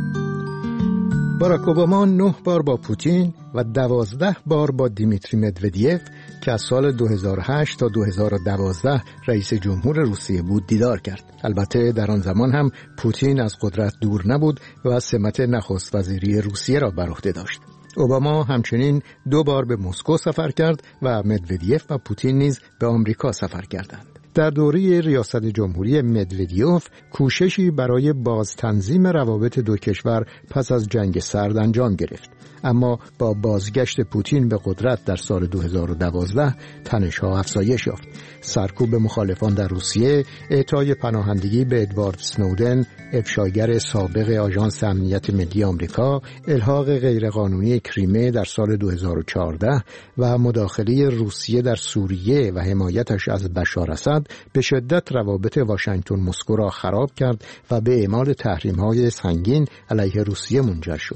باراک اوباما نه بار با پوتین و دوازده بار با دیمیتری مدودیف که از سال دو هزار و هشت تا دو هزار و دوازده رئیس جمهور روسیه بود دیدار کرد. البته در آن زمان هم پوتین از قدرت دور نبود و سمت نخست وزیری روسیه را بر عهده داشت. اوباما همچنین دو بار به مسکو سفر کرد و مدودیف و پوتین نیز به آمریکا سفر کردند. در دوره ریاست جمهوری مدودیف کوششی برای باز تنظیم روابط دو کشور پس از جنگ سرد انجام گرفت، اما با بازگشت پوتین به قدرت در سال دو هزار و دوازده تنش‌ها افزایش یافت. سرکوب مخالفان در روسیه، اعطای پناهندگی به ادوارد اسنودن، افشاگر سابق آژانس امنیت ملی آمریکا، الحاق غیرقانونی کریمه در سال دو هزار و چهارده و مداخله روسیه در سوریه و حمایتش از بشار اسد به شدت روابط واشنگتن مسکو را خراب کرد و به اعمال تحریم‌های سنگین علیه روسیه منجر شد.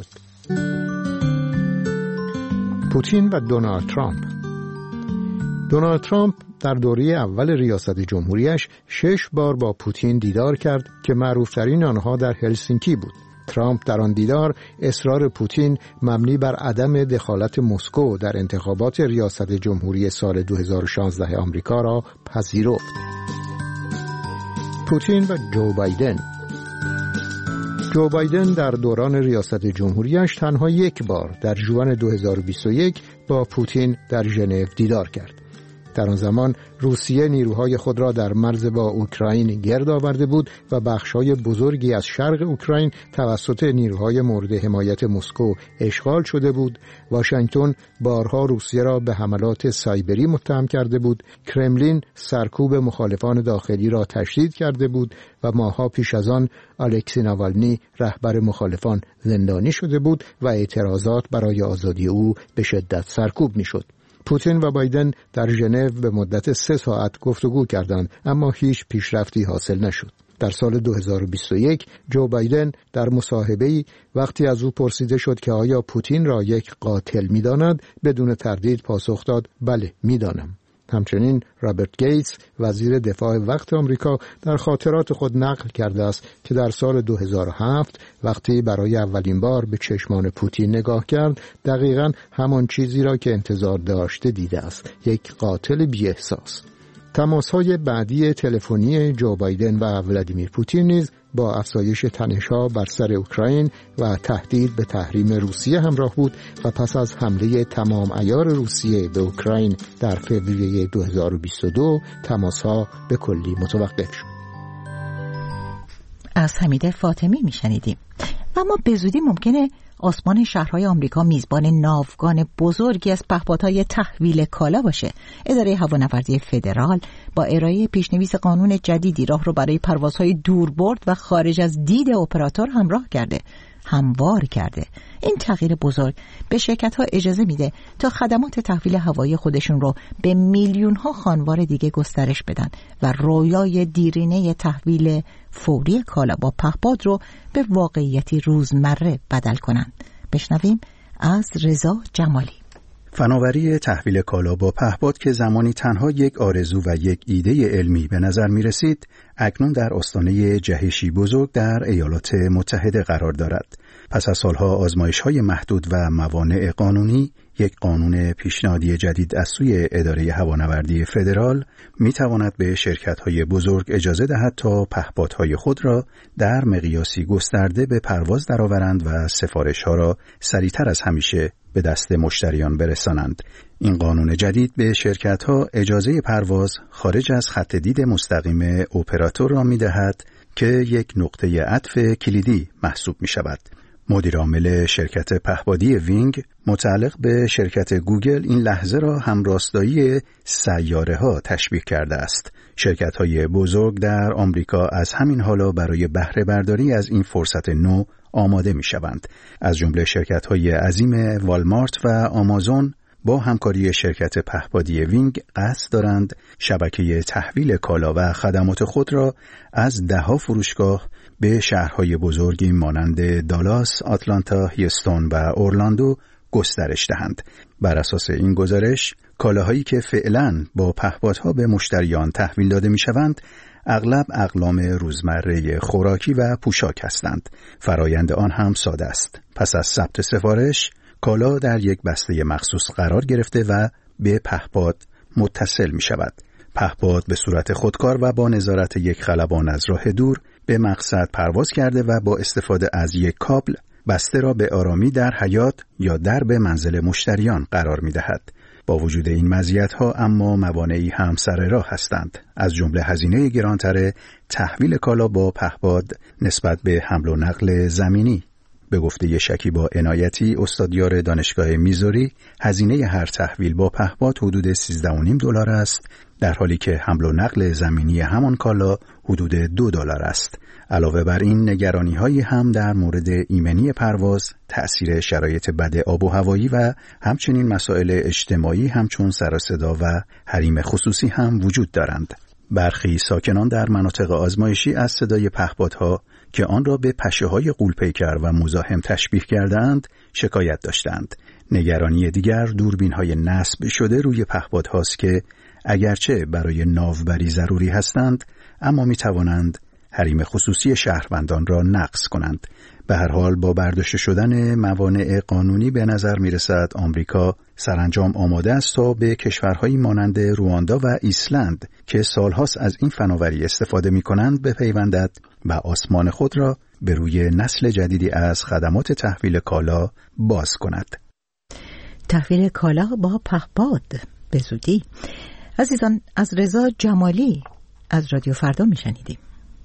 پوتین و دونالد ترامپ. دونالد ترامپ در دوره اول ریاست جمهوریش شش بار با پوتین دیدار کرد که معروفترین آنها در هلسینکی بود. ترامپ در آن دیدار اصرار پوتین مبنی بر عدم دخالت مسکو در انتخابات ریاست جمهوری سال دو هزار و شانزده آمریکا را پذیرفت. پوتین و جو بایدن. جو بایدن در دوران ریاست جمهوریش تنها یک بار در ژوئن دو هزار و بیست و یک با پوتین در ژنو دیدار کرد. در آن زمان روسیه نیروهای خود را در مرز با اوکراین گرد آورده بود و بخش‌های بزرگی از شرق اوکراین توسط نیروهای مورد حمایت مسکو اشغال شده بود. واشنگتن بارها روسیه را به حملات سایبری متهم کرده بود. کرملین سرکوب مخالفان داخلی را تشدید کرده بود و ماه‌ها پیش از آن الکسی ناوالنی رهبر مخالفان زندانی شده بود و اعتراضات برای آزادی او به شدت سرکوب می‌شد. پوتین و بایدن در ژنو به مدت سه ساعت گفتگو کردند، اما هیچ پیشرفتی حاصل نشد. در سال دو هزار و بیست و یک جو بایدن در مصاحبه‌ای وقتی از او پرسیده شد که آیا پوتین را یک قاتل می‌داند، بدون تردید پاسخ داد بله می‌دانم. همچنین رابرت گیتس وزیر دفاع وقت آمریکا در خاطرات خود نقل کرده است که در سال دو هزار و هفت وقتی برای اولین بار به چشمان پوتین نگاه کرد دقیقاً همان چیزی را که انتظار داشته دیده است، یک قاتل بی‌احساس. تماس‌های بعدی تلفنی جو بایدن و ولادیمیر پوتین نیز با افزایش تنش‌ها بر سر اوکراین و تهدید به تحریم روسیه همراه بود و پس از حمله تمام عیار روسیه به اوکراین در فوریه دو هزار و بیست و دو تماس‌ها به کلی متوقف شد. از حمید فاطمی میشنیدیم. اما به زودی ممکنه آسمان شهرهای آمریکا میزبان ناوگان بزرگی از پهپادهای تحویل کالا باشه. اداره هوانوردی فدرال با ارائه پیشنویس قانون جدیدی راه رو برای پروازهای دوربرد و خارج از دید اپراتور همراه کرده، هموار کرده. این تغییر بزرگ به شرکت‌ها اجازه میده تا خدمات تحویل هوایی خودشون رو به میلیون‌ها خانوار دیگه گسترش بدن و رویای دیرینه تحویل فوری کالا با پهپاد رو به واقعیتی روزمره بدل کنن. بشنویم از رضا جمالی. فناوری تحویل کالا با پهپاد که زمانی تنها یک آرزو و یک ایده علمی به نظر می رسید، اکنون در آستانه جهشی بزرگ در ایالات متحده قرار دارد. پس از سالها آزمایش‌های محدود و موانع قانونی، یک قانون پیشنهادی جدید از سوی اداره هوانوردی فدرال می تواند به شرکت‌های بزرگ اجازه دهد تا پهپادهای خود را در مقیاسی گسترده به پرواز درآورند و سفارش‌ها را سریعتر از همیشه به دست مشتریان برسانند. این قانون جدید به شرکت‌ها اجازه پرواز خارج از خط دید مستقیم اپراتور را می‌دهد که یک نقطه عطف کلیدی محسوب می‌شود. مدیر عامل شرکت پهپادی وینگ متعلق به شرکت گوگل این لحظه را همراستایی سیاره‌ها تشبیه کرده است. شرکت‌های بزرگ در آمریکا از همین حالا برای بهره برداری از این فرصت نو آماده می‌شوند. از جمله شرکت‌های عظیم والمارت و آمازون با همکاری شرکت پهپادی وینگ قصد دارند شبکه تحویل کالا و خدمات خود را از ده‌ها فروشگاه به شهرهای بزرگی مانند دالاس، آتلانتا، هیوستون و اورلاندو گسترش دهند. بر اساس این گزارش، کالاهایی که فعلاً با پهپادها به مشتریان تحویل داده می‌شوند، اغلب اقلام روزمره خوراکی و پوشاک هستند. فرایند آن هم ساده است. پس از ثبت سفارش، کالا در یک بسته مخصوص قرار گرفته و به پهپاد متصل می شود. پهپاد به صورت خودکار و با نظارت یک خلبان از راه دور به مقصد پرواز کرده و با استفاده از یک کابل بسته را به آرامی در حیاط یا درب منزل مشتریان قرار می دهد. با وجود این مزیت‌ها اما موانعی هم سر راه هستند. از جمله هزینه گرانتر تحویل کالا با پهپاد نسبت به حمل و نقل زمینی. به گفته شکیبا عنایتی، استادیار دانشگاه میزوری، هزینه هر تحویل با پهپاد حدود سیزده و نیم دلار است، در حالی که حمل و نقل زمینی همان کالا حدود دو دلار است. علاوه بر این نگرانی‌هایی هم در مورد ایمنی پرواز، تأثیر شرایط بد آب و هوایی و همچنین مسائل اجتماعی همچون سر و صدا و حریم خصوصی هم وجود دارند. برخی ساکنان در مناطق آزمایشی از صدای پهپادها که آن را به پشه‌های غول‌پیکر و مزاحم تشبیه کردند شکایت داشتند. نگرانی دیگر دوربین‌های نصب شده روی پهپادهاست که اگرچه برای ناوبری ضروری هستند، اما می‌توانند حریم خصوصی شهروندان را نقض کنند. به هر حال با برداشته شدن موانع قانونی به نظر می‌رسد آمریکا سرانجام آماده است تا به کشورهایی مانند رواندا و ایسلند که سالهاست از این فناوری استفاده می‌کنند بپیوندد و آسمان خود را به روی نسل جدیدی از خدمات تحویل کالا باز کند. تحویل کالا با پهپاد به زودی. عزیزان، از رضا جمالی از رادیو فردا میشنیدیم.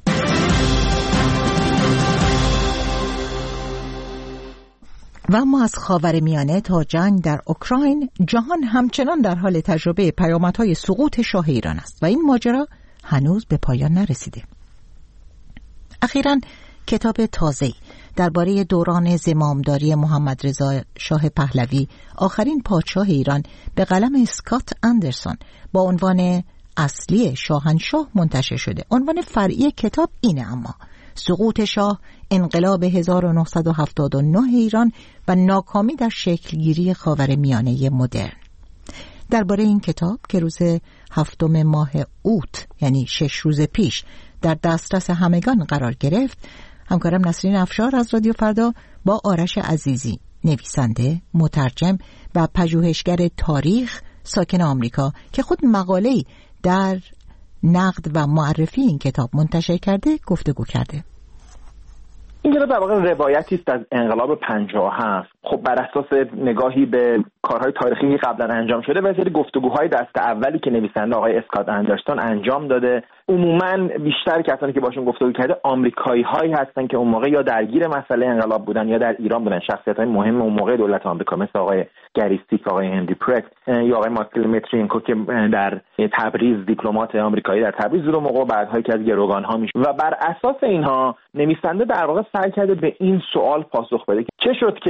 و اما از خاورمیانه تا جنگ در اوکراین، جهان همچنان در حال تجربه پیامدهای سقوط شاه ایران است و این ماجرا هنوز به پایان نرسیده. اخیراً کتاب تازه‌ای درباره دوران زمامداری محمد رضا شاه پهلوی، آخرین پادشاه ایران، به قلم اسکات اندرسون با عنوان اصلی شاهنشاه منتشر شده. عنوان فرعی کتاب اینه اما سقوط شاه، انقلاب هزار و نهصد و هفتاد و نه ایران و ناکامی در شکلگیری خاورمیانه مدرن. درباره این کتاب که روز هفتم ماه اوت یعنی شش روز پیش در دسترس همگان قرار گرفت، همکارم نسرین افشار از رادیو فردا با آرش عزیزی، نویسنده، مترجم و پژوهشگر تاریخ ساکن آمریکا که خود مقاله‌ای در نقد و معرفی این کتاب منتشر کرده، گفتگو کرده. این کتاب در واقع روایتی است از انقلاب پنجاه و هفت. خب بر اساس نگاهی به کارهای تاریخی که قبلا انجام شده و سری گفتگوهای دست اولی که نویسنده آقای اسکات اندرسون انجام داده، عموما بیشتر کسانی که باشون گفتگو کرده آمریکایی هایی هستن که اون موقع یا درگیر مسئله انقلاب بودن یا در ایران بودن، شخصیت‌های مهم اون موقع دولت آمریکا مثل آقای گریستیک، آقای هنری پرکت یا آقای مایکل مترینکو که در تبریز دیپلمات آمریکایی در تبریز رو موقع بعدها یکی از گروگان‌ها میشه و بر اساس اینها نویسنده در واقع سعی کرده به این سوال پاسخ بده که چه شد که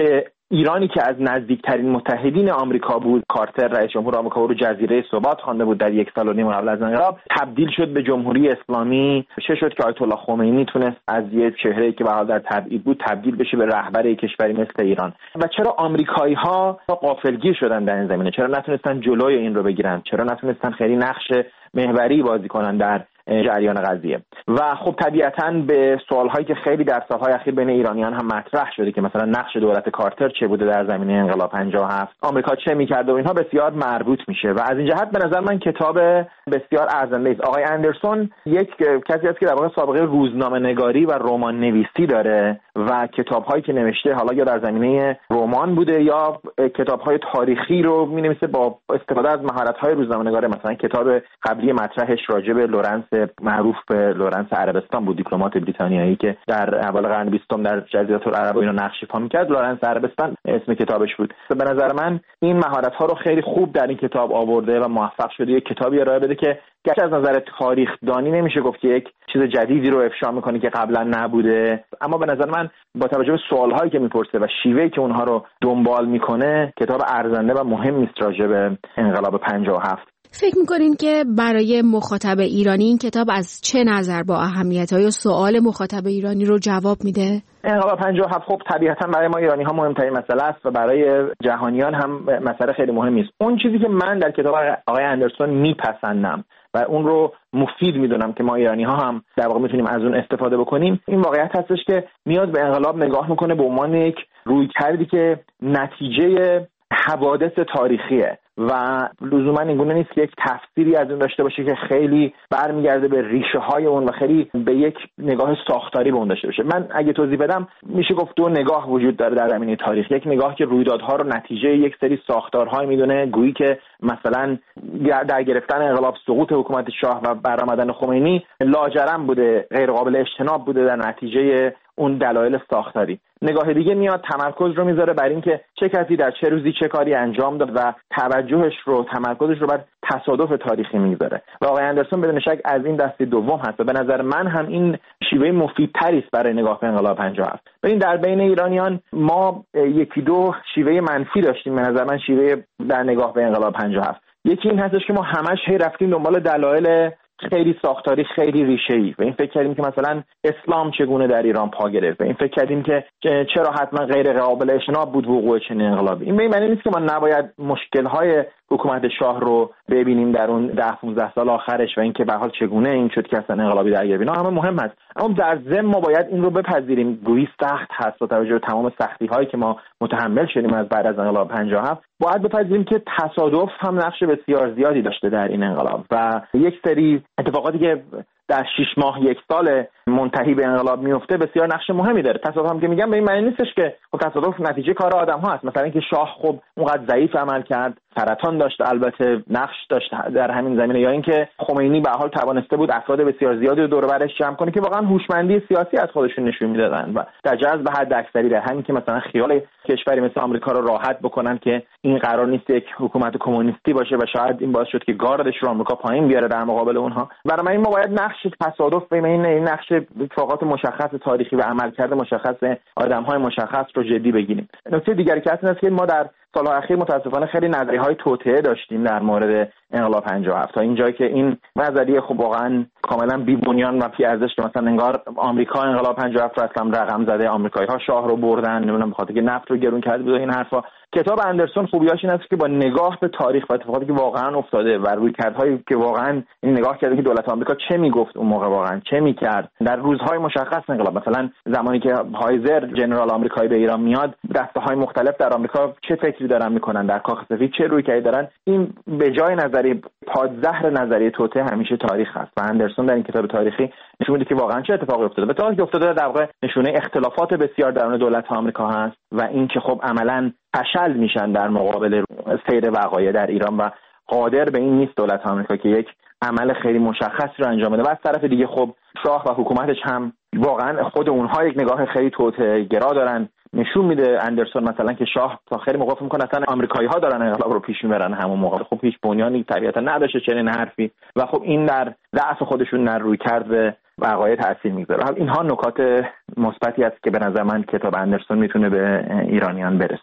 ایرانی که از نزدیکترین متحدین آمریکا بود، کارتر رئیس جمهور آمریکا رو جزیره ثبات خوانده بود در یک سال و نیم قبل از انقلاب، تبدیل شد به جمهوری اسلامی. چه شد که آیت الله خمینی تونست از یک چهره‌ای که به حال در تبعید بود تبدیل بشه به رهبر یک کشوری مثل ایران؟ و چرا آمریکایی‌ها غافلگیر شدن در این زمینه؟ چرا نتونستن جلوی این رو بگیرن؟ چرا نتونستن خیلی نقش محوری بازی کنن در جریان قضیه؟ و خب طبیعتاً به سوال‌هایی که خیلی در سال‌های اخیر بین ایرانیان هم مطرح شده که مثلا نقش دولت کارتر چه بوده در زمینه انقلاب پنجاه و هفت، آمریکا چه می‌کرد و اینها بسیار مربوط میشه و از این جهت به نظر من کتاب بسیار ارزنده است. آقای اندرسون یک کسی است که در واقع سابقه روزنامه‌نگاری و رمان نویسی داره و کتاب‌هایی که نوشته حالا یا در زمینه رمان بوده یا کتاب‌های تاریخی رو می‌نویسه با استفاده از مهارت‌های روزنامه‌نگاری. مثلا کتاب قبلی مطرحش راجع به لورنس معروف به لورنس عربستان بود، دیپلمات بریتانیایی که در اول قرن بیستم در جزیره العرب و اینو نقش ایفا می‌کرد. لورنس عربستان اسم کتابش بود. به نظر من این مهارت‌ها رو خیلی خوب در این کتاب آورده و موفق شده یک کتابی ارائه بده که گرچه از نظر تاریخ دانی نمیشه گفت که یک چیز جدیدی رو افشا میکنه که قبلا نبوده، اما به نظر من با توجه به سوالهایی که میپرسه و شیوهی که اونها رو دنبال میکنه کتاب ارزنده و مهمی است راجع به انقلاب پنجاه و هفت. فکر میکنین که برای مخاطب ایرانی این کتاب از چه نظر با اهمیت‌های سوال مخاطب ایرانی رو جواب میده؟ انقلاب پنجاه و هفت خب طبیعتاً برای ما ایرانی ها مهمترین مسئله است و برای جهانیان هم مسئله خیلی مهمی است. اون چیزی که من در کتاب آقای اندرسون میپسندم و اون رو مفید میدونم که ما ایرانی ها هم در واقع میتونیم از اون استفاده بکنیم، این واقعیت هستش که میاد به انقلاب نگاه میکنه به عنوان یک رویکردی که نتیجه حوادث تاریخیه و لزوما این گونه نیست که یک تفسیری از اون داشته باشه که خیلی برمیگرده به ریشه های اون و خیلی به یک نگاه ساختاری به اون داشته باشه. من اگه توضیح بدم میشه گفت دو نگاه وجود داره در زمینه تاریخ. یک نگاه که رویدادها رو نتیجه یک سری ساختارهای میدونه، گویی که مثلا در گرفتن انقلاب سقوط حکومت شاه و برآمدن خمینی لاجرم بوده، غیر قابل اجتناب بوده در نتیجه اون دلایل ساختاری. نگاه دیگه میاد تمرکز رو میذاره بر این که چه کسی در چه روزی چه کاری انجام داد و توجهش رو تمرکزش رو بر تصادف تاریخی میذاره و آقای اندرسون بدون شک از این دسته دوم هست و به نظر من هم این شیوه مفیدتری است برای نگاه به انقلاب پنجاه و هفت. ببین در بین ایرانیان ما یکی دو شیوه منفی داشتیم به نظر من شیوه در نگاه به انقلاب پنجاه و هفت. یکی این هستش که ما همش هی رفتیم دنبال دلایل خیلی ساختاری خیلی ریشه‌ای و این فکر کردیم که مثلا اسلام چگونه در ایران پا گرفت و این فکر کردیم که چرا حتما غیر قابل اجتناب بود وقوع چنین انقلابی. این به معنی نیست که ما نباید مشکل‌های حکومت شاه رو ببینیم در اون ده پانزده سال آخرش و اینکه به حال چگونه این شد که اصلا انقلابی در ایران، همه مهم است، اما در ضمن ما باید این رو بپذیریم گویی سخت هست با توجه به تمام سختی‌هایی که ما متحمل شدیم از بعد از انقلاب پنجاه و هفت، باید بپذیریم که تصادف هم نقش بسیار زیادی داشته در این انقلاب و یک سری اتفاقاتی که در شش ماه یک سال منتهی به انقلاب میفته بسیار نقش مهمی داره. تصادف هم که میگم به این معنی نیستش که خب تصادف نتیجه کار آدم ها است. مثلا اینکه شاه خب اونقدر ضعیف عمل کرد، سرطان داشت، البته نقش داشت در همین زمینه، یا اینکه خمینی به حال توانسته بود افراد بسیار زیادی رو دور و برش جمع کنه که واقعا هوشمندی سیاسی از خودشون نشون میدادن و در جذب حد اکثری در همین که مثلا خیال کشوری مثل آمریکا رو راحت بکنن که این قرار نیست یک حکومت کمونیستی باشه و شاید این باعث شد که گاردش رو آمریکا پایین بیاره در مقابل اونها. برای من این ما باید نقش تصادف بین این نقش اتفاقات مشخص تاریخی و عملکرد مشخص آدم‌های مشخص رو جدی بگیریم. نکته دیگری که هست اینه که ما در سال‌های اخیر متاسفانه خیلی نظریه‌های توطئه داشتیم در مورد انقلاب پنجاه و هفت تا اینجایی که این نظریه خب واقعا کاملا بی بنیان و بی ارزش که مثلا انگار آمریکا انقلاب پنجاه و هفت رو اصلا رقم زده، آمریکایی‌ها شاه رو بردن، نمیدونم بخاطر که نفت رو گرون کرده بود این حرفا. کتاب اندرسون خوبیاش این است که با نگاه به تاریخ و اتفاقاتی که واقعا افتاده و رویکردهایی که واقعا این نگاه کرده که دولت آمریکا چه میگفت اون موقع، واقعا چه میکرد در روزهای مشخص انقلاب. مثلا زمانی که هایزر جنرال آمریکایی به ایران میاد، دسته‌های مختلف در آمریکا چه فکری دارن میکنن، در کاخ سفید چه رویکردی دارن. این به جای نظریه پادزهر نظریه توطئه همیشه تاریخ است و اندرسون در این کتاب تاریخی نشون میده که واقعا چه اتفاقی افتاده. به طوری که افتاده در واقع نشونه اختلافات بسیار درون دولت آمریکا هست و اینکه خب عملاً فشل میشن در مقابل سیر وقایع در ایران و قادر به این نیست دولت آمریکا که یک عمل خیلی مشخص رو انجام بده. و از طرف دیگه خب شاه و حکومتش هم واقعا خود اونها یک نگاه خیلی توطئه گرا دارن. نشون میده اندرسون مثلا که شاه تا خیلی موقع فکر می‌کنه اصلا آمریکایی‌ها دارن انقلاب رو پیش میبرن، همون موقع خب هیچ بنیانی طبیعتا نداشته چنین حرفی و خب این در ضعف خودشون در رویکرد وقایع تاثیر میذاره. اینها نکات مثبتی است که به نظر من کتاب اندرسون میتونه به ایرانیان برسونه.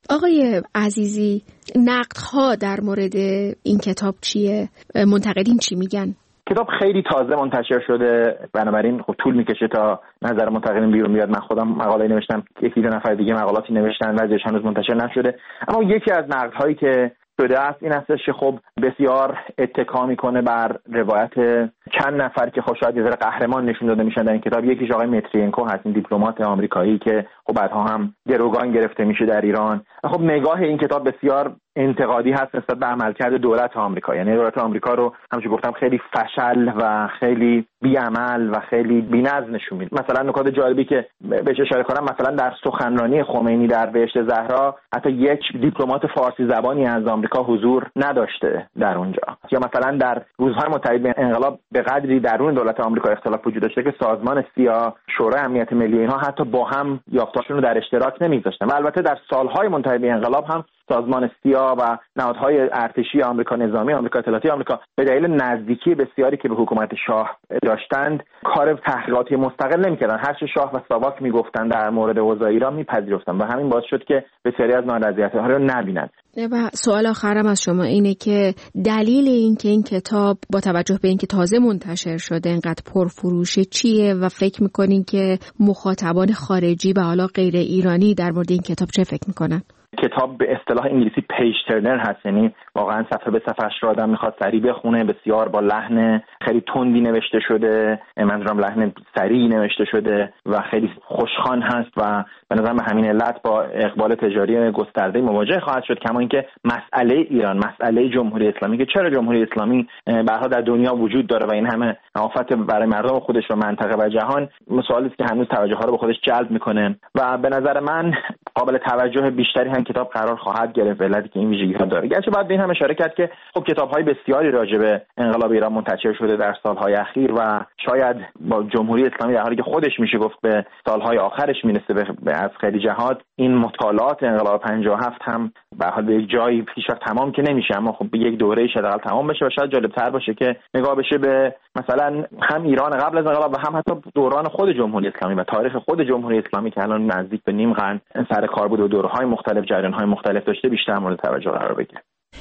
آقای عزیزی، نقدها در مورد این کتاب چیه؟ منتقدین چی میگن؟ کتاب خیلی تازه منتشر شده، بنابراین خب طول میکشه تا نظر منتقدین بیرون بیاد. من خودم مقاله نوشتم، یکی دو نفر دیگه مقالاتی نوشتن، بعضیش هنوز منتشر نشده. اما یکی از نقدهایی که شده است این هستش که خب بسیار اتکا میکنه بر روایت چند نفر که خب شاید یه ذره قهرمان نشون داده میشن در این کتاب. یکیش آقای مترینکو هست، این دیپلمات آمریکایی که خب بعدها هم گروگان گرفته میشه در ایران. خب نگاه این کتاب بسیار انتقادی هست نسبت به عملکرد دولت آمریکا، یعنی دولت آمریکا رو همونجوری گفتم خیلی فشل و خیلی بی‌عمل و خیلی بی‌نظم نشون میده. مثلا نکات جالبی که بهش اشاره کنم، مثلا در سخنرانی خمینی در بهشت زهرا حتی یک دیپلمات فارسی زبانی از آمریکا حضور نداشته در اونجا. یا مثلا در روزهای متحد به انقلاب به قدری درون دولت آمریکا اختلاف وجود داشته که سازمان سیا، شورای امنیت ملی، اینها حتی با هم یافته‌هاشون رو در اشتراک نمی‌گذاشتن. و البته در سالهای منتهی به انقلاب هم سازمان سیا و نهادهای ارتشی آمریکا، نظامی آمریکا، اطلاعاتی آمریکا به دلیل نزدیکی بسیاری که به حکومت شاه داشتند کار تحقیقاتی مستقل نمی‌کردن. هر چه شاه و ساواک میگفتن در مورد اوضاع ایران میپذیرفتن و همین باعث شد که بسیاری از نارضایتی‌ها رو نبینن. و سوال آخرم از شما اینه که دلیل این که این کتاب با توجه به اینکه تازه منتشر شده اینقدر پرفروشه چیه و فکر می‌کنین که مخاطبان خارجی و حالا غیر ایرانی در مورد این کتاب چه فکر می‌کنن؟ کتاب به اصطلاح انگلیسی پیج ترنر هست، یعنی واقعا صفحه به صفحه‌اش رو آدم میخواد سریع بخونه. بسیار با لحن خیلی تندی نوشته شده، منظورم لحن سریع نوشته شده و خیلی خوشخوان هست و به نظرم به همین علت با اقبال تجاری گسترده مواجه خواهد شد. کما اینکه مسئله ایران، مسئله جمهوری اسلامی که چرا جمهوری اسلامی برها در دنیا وجود داره و این همه آفت برای مردم خودش و منطقه و جهان، سوالی است که هنوز توجه ها رو به خودش جلب میکنه و به نظر من قابل توجه بیشتری هم کتاب قرار خواهد گرفت، علتی که این ویژگی‌ها داره. گرچه بعد به این هم اشاره کرد که خب کتاب‌های بسیاری راجع به انقلاب ایران منتشر شده در سال‌های اخیر و شاید با جمهوری اسلامی در حالی که خودش میشه گفت به سال‌های آخرش میرسه به از خیلی جهات، این مطالعات انقلاب پنجاه و هفت هم به حال به یک جایی پیشرفت تمام که نمیشه، اما خب به یک دوره‌ای حداقل تمام بشه و شاید جالب‌تر باشه که نگاه بشه به مثلا هم ایران قبل از انقلاب و هم حتی دوران خود جمهوری اسلامی و تاریخ خود جمهوری اسلامی که الان نزدیک به نیم قرن سر کار بود و دوره‌های مختلف، جریان‌های مختلف داشته، بیشتر مورد توجه قرار بگیره.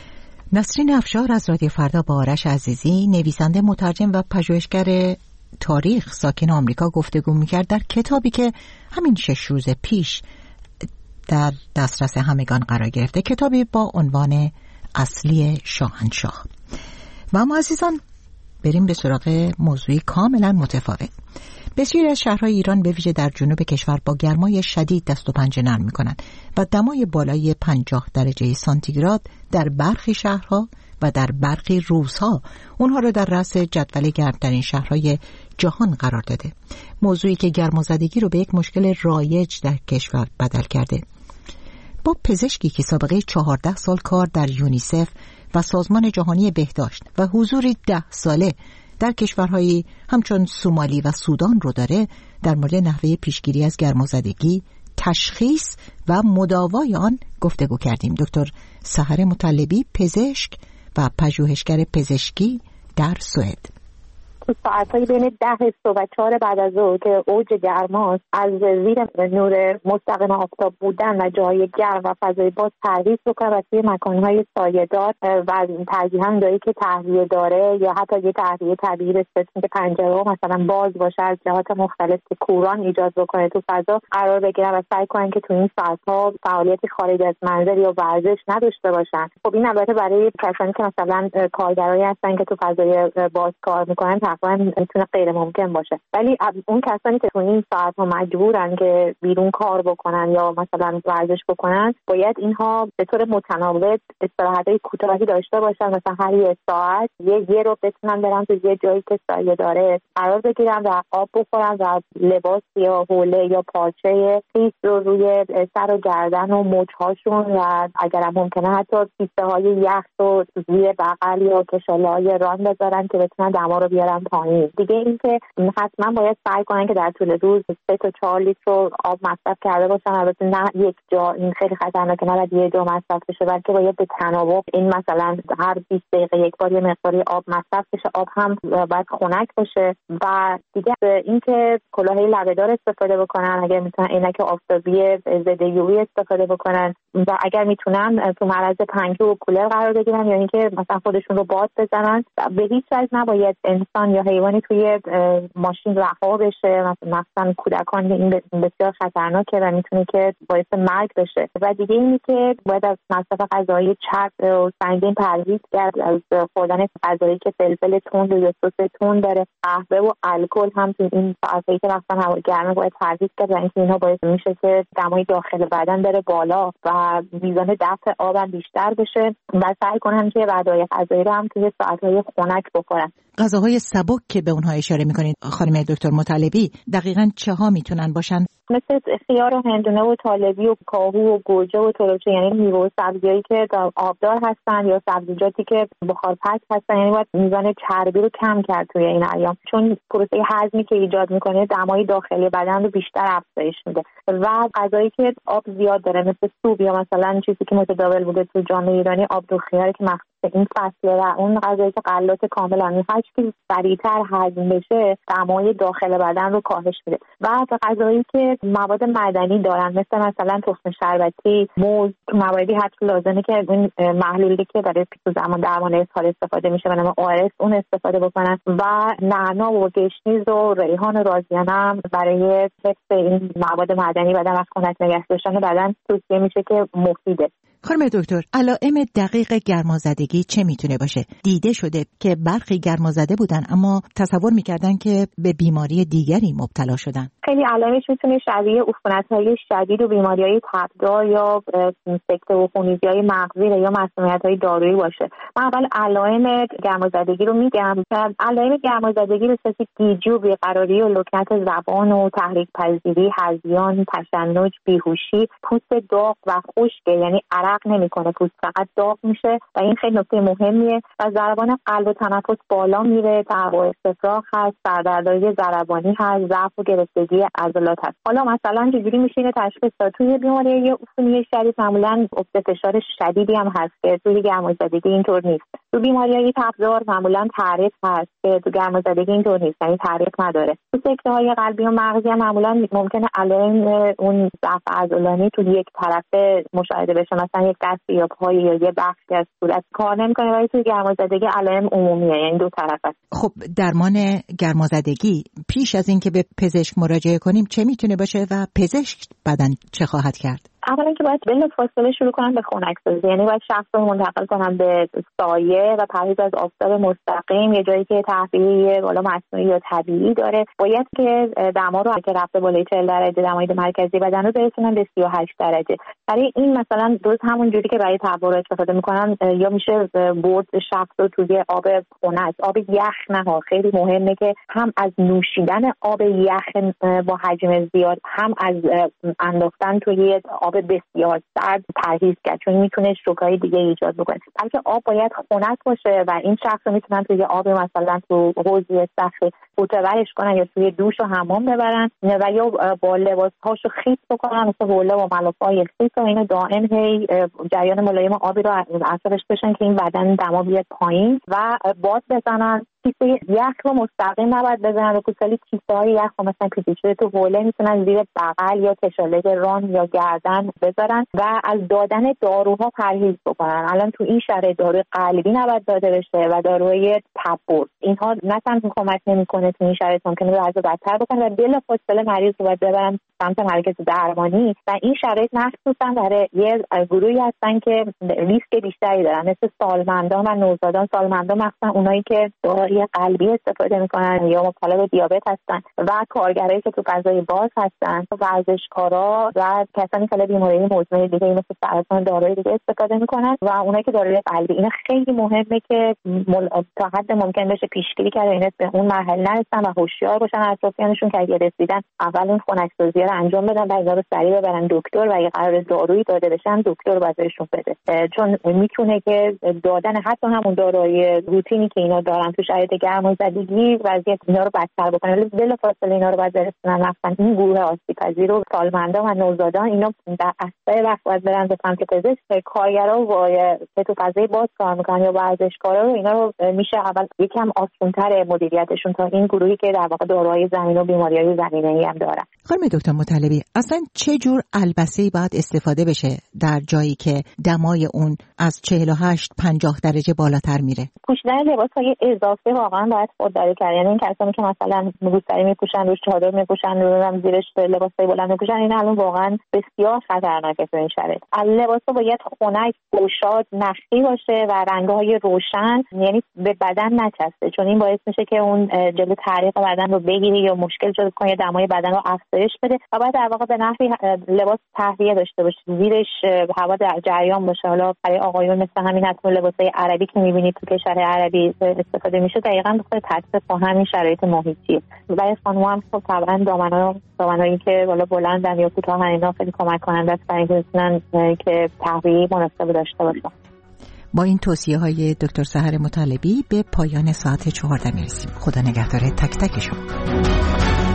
نسرین افشار از رادیو فردا با آرش عزیزی، نویسنده، مترجم و پژوهشگر تاریخ ساکن آمریکا گفتگو می‌کرد در کتابی که همین شش روز پیش در دسترس همگان قرار گرفته، کتابی با عنوان اصلی شاهنشاه. و اما عزیزان بریم به سراغ موضوعی کاملا متفاوت. بسیاری از شهرهای ایران به ویژه در جنوب کشور با گرمای شدید دست و پنجه نرم می‌کنند و دمای بالای پنجاه درجه سانتیگراد در برخی شهرها و در برخی روزها اونها را در رأس جدول گرمترین شهرهای جهان قرار داده. موضوعی که گرمازدگی رو به یک مشکل رایج در کشور بدل کرده. با پزشکی که سابقه چهارده سال کار در یونیسف و سازمان جهانی بهداشت و حضوری ده ساله در کشورهایی همچون سومالی و سودان رو داره، در مورد نحوه پیشگیری از گرمازدگی، تشخیص و مداوای آن گفتگو کردیم. دکتر سحر مطلبی، پزشک و پژوهشگر پزشکی در سوئد. تو ساعتهای بین ده صبح و چهار بعد از ظهر که اوج گرماست، از زیر نور مستقیم آفتاب بودن و جای گرم و فضای باز پرهیز بکنن و توی مکانهای سایه‌دار و ترجیحاً جایی که تهویه داره یا حتی یه تهویه طبیعی بسازن که پنجره‌ها مثلا باز باشه، از جهات مختلف که کوران ایجاد بکنه تو فضا قرار بگیرن و سعی کنن که تو این ساعت‌ها فعالیتی خارج از منزل یا ورزش نداشته باشن. خب این البته برای کسانی که مثلا کارگرایی هستن که تو فضای باز کار میکنن میتونه غیر ممکن باشه، ولی اون کسانی که تو این ساعت ها مجبورن که بیرون کار بکنن یا مثلا ورزش بکنن، باید اینها به طور متناوب استراحت‌های کوتاهی داشته باشن، مثلا هر یک ساعت یه یه رو بتونن برن تو یه جایی که سایه داره قرار بگیرن و آب بخورن و لباس یا حوله یا پارچه خیس رو روی سر و گردن و مچ‌هاشون و اگر ممکنه حتی کیسه‌های یخ رو زیر بغل یا کشاله‌های ران بذارن که بتونن دما رو بیارن پایین. دیگه اینکه حتما باید سعی کنن که در طول روز سه تا چهار لیتر آب مصرف کرده باشن. البته نه یک جا، این خیلی خطرناکه، نه یک جا مصرف بشه، بلکه باید به تناوب، این مثلا هر بیست دقیقه یک بار یه مقداری آب مصرف بشه. آب هم باید خنک باشه. و دیگه اینکه کلاهی لبه‌دار استفاده بکنن، اگر میتونن عینک آفتابی ضد یووی استفاده بکنن و اگر میتونن تو معرض پنکه و کولر قرار بگیرن یا اینکه مثلا خودشون رو باد بزنن. به هیچ وجه نباید انسان یا حیوانی توی ماشین رها بشه، مثلا کودکان. این بسیار خطرناکه و میتونه که باعث مرگ بشه. و دیگه اینی که باید از مصرف غذاهای چرب و سنگین پرهیز کرد، از خوردن غذایی که فلفل تند یا سس تند داره. قهوه و الکل هم تو این ساعتی که وقتا هوا گرمه باید پرهیز کرد و اینکه اینها باعث میشه که دمای داخل بدن بره بالا و میزان دفع آب هم بیشتر بشه. و سعی کنن که غذای غذایی رو هم توی ساعت‌های خنک بخورن. غذاهای سبک که به اونها اشاره میکنید خانم دکتر مطلبی، دقیقاً چه ها میتونن باشن؟ مثل خیار و هندونه و طالبی و کاهو و گوجه و تربچه، یعنی میوه و سبزیایی که آبدار هستن یا سبزیجاتی که بخارپز هستن. یعنی باید میزان چربی رو کم کرد توی این ایام، چون پروسه هضمی که ایجاد میکنه دمای داخلی بدن رو بیشتر افزایش میده. و غذایی که آب زیاد داره مثل سوپ یا مثلا چیزی که متداول بوده تو جامعه ایرانی، آب دو خیاری که مخصوص این فصله، و اون غذایی که غلات کاملا میخواد که سریعتر هضم بشه دمای داخل بدن رو کاهش میده. و غذایی که مواد معدنی دارن مثل مثلا تخم شربتی، موز، موادی حتی لازمه که این محلولی که برای تو زمان درمان اسهال استفاده میشه به نام او آر اس اون استفاده بکنن. و نعنا و گشنیز و ریحان و رازیانه هم برای حفظ این مواد معدنی بدن از خنک نگه داشتن بدن توصیه میشه که مفیده. خانم دکتر، علائم دقیق گرمازدگی چه میتونه باشه؟ دیده شده که برخی گرمازده بودن اما تصور میکردن که به بیماری دیگری مبتلا شدن. خیلی علائمش میتونه شبیه عفونت‌های شدید و بیماری‌های تبدار یا سکته و خونریزی‌های مغزی یا مسمومیت‌های دارویی باشه. من اول علائم گرمازدگی رو میگم. علائم گرمازدگی به صورت گیجی و بیقراری و لکنت زبان و تحریک پذیری، هذیان، تشنج، بیهوشی، پوست داغ و خشک، یعنی عرق نمیکنه، پوست فقط داغ میشه و این خیلی نکته مهمیه. و ضربان قلب و تنفس بالا میره، تعب و استفراغ هست، سردردهای ضربانی هست، ضعف و گرفتگی عضلات هست. حالا مثلا چجوری میشه اینو تشخیص داد؟ توی بیماری عفونی شدید معمولا افت فشار شدیدی هم هست که توی گرمازدگی اینطور نیست. تو بیماری‌های تبدار معمولا تعریف هست که تو گرمازدگی اینطور نیست، یعنی تعریف نداره. تو سکته‌های قلبی و مغزی هم معمولا ممکنه علائم اون ضعف عضلانی تو یک طرفه مشاهده بشه، مثلا یک دست یا پای یا یه بخشی از صورت کار نمی‌کنه، ولی توی گرمازدگی علائم عمومیه، یعنی دو طرف است. خب درمان گرمازدگی پیش از اینکه به پزشک مراجعه کنیم چه میتونه باشه و پزشک بعداً چه خواهد کرد؟ اولا که باید بلافاصله شروع کنن به خنک‌سازی، یعنی باید شخص رو منتقل کنن به سایه و پرهیز از آفتاب مستقیم، یه جایی که تهویه بالا مصنوعی یا طبیعی داره. باید که دما رو که رفته بالای چهل درجه دمای مرکزی بدن رو برسونن به سی و هشت درجه. برای این مثلا درست همون جوری که برای تبرد استفاده میکنن یا میشه برد شخص رو توی آب خنک، آب یخ نه، خیلی مهمه که هم از نوشیدن آب یخ با حجم زیاد هم از انداختن توی آب بسیار سرد پرهیز کرد، چون میتونه شوکای دیگه ایجاد بکنه. بلکه آب باید خنک باشه و این شخص رو میتونن توی آب مثلا تو حوض صخره فوتورش کنن یا توی دوش و حمام ببرن و یا با لباسهاشو خیس بکنن مثل حوله و ملافه‌های خیس و اینو دائم هی جریان ملایم آبی رو اثرش بشن که این بدن دما بیاد پایین و باد بزنن. کیسه یخ رو مستقیم نباید بزنن، رو کوسالی کیسه های یخ رو مثلا پیچیده شده تو حوله میتونن زیر بغل یا کشاله ران یا گردن بذارن و از دادن داروها پرهیز بکنن. الان تو این شرایط داروی قلبی نباید داده بشه و داروی تبرد، اینها نه تنها کمک نمیکنه تو این شرایط، ممکنه وضع بدتر بکنه و بلافاصله مریض رو باید ببرن سمت مرکز درمانی. و این شرایط مخصوصا برای یه گروهی هستن که ریسک بیشتری دارن، مثل سالمندان و نوزادان. سالمندان مخصوصا اونایی که داروی قلبی استفاده میکنن یا مبتلا به دیابت هستن و کارگرایی که تو فضای باز هستن، ورزشکارا و کسانی که بیماری مزمن دیگه مثل سرطان داروی دیگه استفاده میکنن و اونایی که داروی قلبی. اینا خیلی مهمه که مل... تا حد ممکن بشه پیشگیری کرد اینا به اون مرحله نرسن و هوشیار باشن اطرافیانشون که اگه رسیدن اول این خنک‌سازی رو انجام بدن و اینا رو سریع ببرن دکتر و اگه قرار دارویی داده بشن دکتر باید بهشون بده، چون میتونه که دادن حتی همون داروی روتینی که اینا دارن تو شرایط شرایط گرمازدگی وضعیت اینا رو بدتر بکنه. ولی بلافاصله اینا رو باید برسونن رفتن این گروه آسیب‌پذیر و سالمندان و نوزادان اینا در اسرع وقت باید برن به سمت پزشک. کارگرا و که تو فضای باز کار میکنن یا ورزشکارا رو اینا رو میشه اول یکم آسان‌تر مدیریتشون تا این گروهی که در واقع داروهای زمینی و بیماریهای زمینه‌ای هم دارن. خانم دکتر مطلبی، اصلا چه جور البسه‌ای باید استفاده بشه در جایی که دمای اون از چهل و هشت پنجاه درجه بالاتر میره؟ پوشیدن لباس‌های اضافه واقعا باید خودداری کرد. یعنی این کسانی که مثلا روسری میپوشن، روش چادر میپوشن، روش زیرش لباسای بلند میپوشن، این الان واقعا بسیار خطرناکه تو این شرایط. لباسا باید خنک، گشاد، نخی باشه و رنگ‌های روشن، یعنی به بدن نچسبه، چون این باعث میشه که اون جلو تعریق بدن رو بگیره یا مشکل ایجاد کنه، دمای بدن رو افزایش بده. و بعد در واقع به نحوی لباس تهویه داشته باشه، زیرش هوا در جریان باشه. حالا برای آقایون مثل همین حتما لباسای عربی که می‌بینید تو کشور عربی استفاده میشه دقیقاً به خاطر تطبیق با همین شرایط محیطی. برای خانم‌ها هم خب طبعاً دامن‌ها دامنایی که بالا بلندن یا کوتاه اینا خیلی کمک کننده است برای اینکه بتونن که تهویه مناسب داشته باشن. با این توصیه‌های دکتر سحر مطلبی به پایان ساعت چهارده میرسیم. خدا نگهدار تک تک شما.